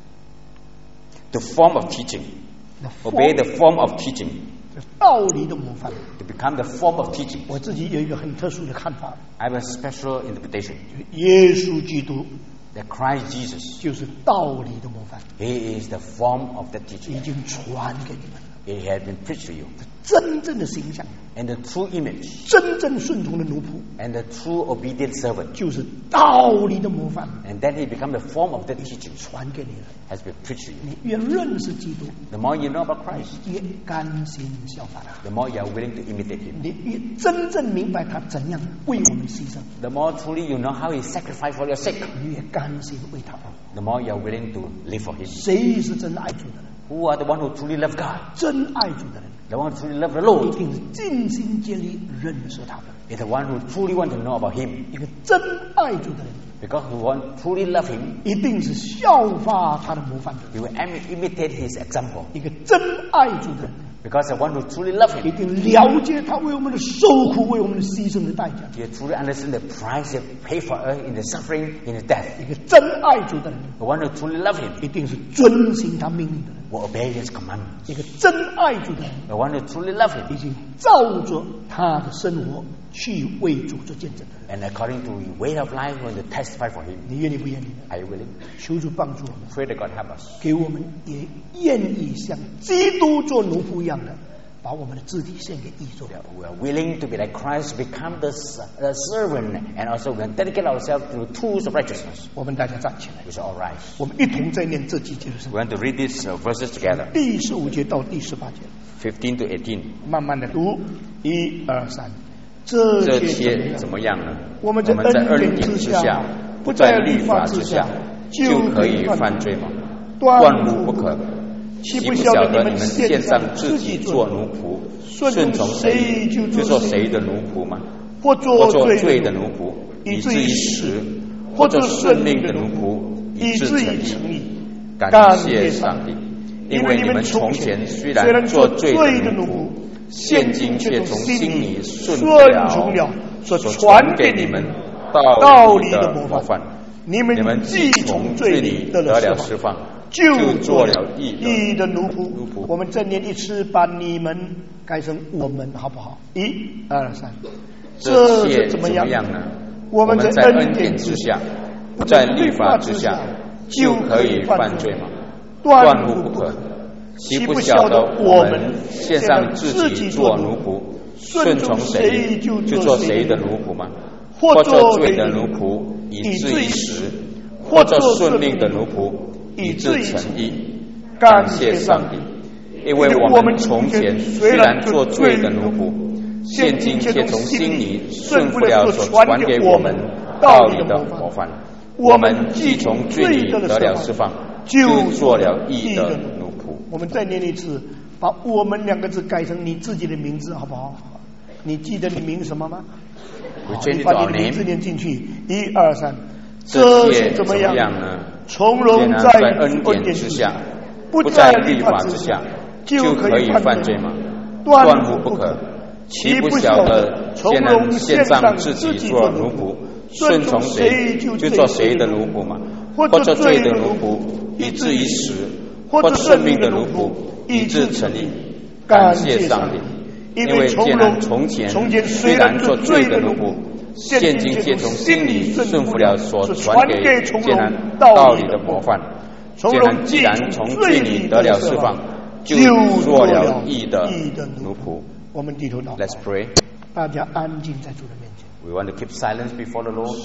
The form of teaching. the Obey form- the form of teaching. 这道理的模范。 To become the form of teaching. 我自己有一个很特殊的看法， I have a special interpretation. 耶稣基督 That Christ Jesus, 就是道理的模范， He is the form of the 已 teaching. 经传给你们了。 It has been preached to you. 真正的形象， And the true image 真正顺从的奴仆， and the true obedient servant. 就是道理的模范， And then He become the form of the teaching. 传给你了。 Has been preached to you. 你越认识基督， The more you know about Christ, 越甘心效法他， the more you are willing to imitate Him. 你越真正明白他怎样为我们牺牲， The more truly you know how He sacrificed for your sake, 你越甘心为他而活。 the more you are willing to live for Him. 谁是真爱主的人？ Who are the one who truly love God? 真爱主的人， The one who truly love the 一 Lord 定是尽心竭力认识他的。 is the one who truly want to know about Him. 一个真爱主的人， Because who want truly love Him, 一定是效法他的模范的人。 you will im- imitate His example. 一个真爱主的人， Because the one who truly love 一 Him, 定了解他为我们的受苦、为我们的牺牲的代价。 you truly understand the price He paid for us in the suffering, in the death. 一个真爱主的人， The one who truly love Him 一定是遵行他命令的人。 will obey His commandments. 一个真爱主的人， The one who truly love Him 已经照着他的生活去为主做见证的人。 and according to His way of life going to testify for Him. 你愿意不愿意呢？ Are you willing? 求主帮助我们， Pray that God help us. 给我们也愿意像基督做奴仆一样的，把我们的肢体献给义做。 Yeah, we are willing to be like Christ, become the, s- the servant, and also we can dedicate ourselves to the tools of righteousness. 我们大家站起来， We shall all rise. 我们一同再念这几节的圣 We 经， want to read these uh, verses together, 第十五节到第十八节， fifteen to eighteen. 慢慢的读，一二三。这这些些怎么样呢？ 我们在恩典之下，不在律法之下， 就可以犯罪吗？ 断断无不可。 岂岂不不晓得晓得你们你们献献上上自自己做己做奴仆， 顺顺从谁谁就做就做谁谁的奴仆吗？ 或或做做罪罪的的奴仆， 以至于以至于死死， 或做顺命的奴仆，以至于成义。 感谢上帝，因为你们从前虽然做罪的奴仆，现今却从心里顺从了所传给你们道理的模范。你们既从罪里得了释放，就做了义的奴仆。我们正念一次，把你们改成我们，好不好？一二三， 这是怎么样呢？我们在恩典之下，不在律法之下，就可以犯罪吗？断乎不可。岂不晓得我们献上自己做奴仆，顺从谁就做谁的奴仆吗？或做罪的奴仆，以至于死；或做顺命的奴仆，以致成义。感谢上帝，因为我们从前虽然做罪的奴仆，现今却从心里顺服了所传给我们道理的模范。我们既从罪里得了释放，就做了义的奴仆。 我们再念一次，把我们两个字改成你自己的名字，好不好？你记得你名什么吗？你把你的名字念进去，一二三。这是怎么样呢？ 从容在恩典之下，不在律法之下， 就可以犯罪吗？ 断乎不可。岂不晓得，既然献上自己做奴仆，顺从谁就做谁的奴仆吗？或做罪的奴仆，以至于死；或做顺命的奴仆，以致成义。感谢上帝，因为既然从前虽然做罪的奴仆，现今却从心里顺服了所传给艰难道理的模范。既然既然从罪里得了释放，就做了义的奴仆。 我们低头祷告。 Let's pray. 大家安静在主的面前。 We want to keep silence before the Lord.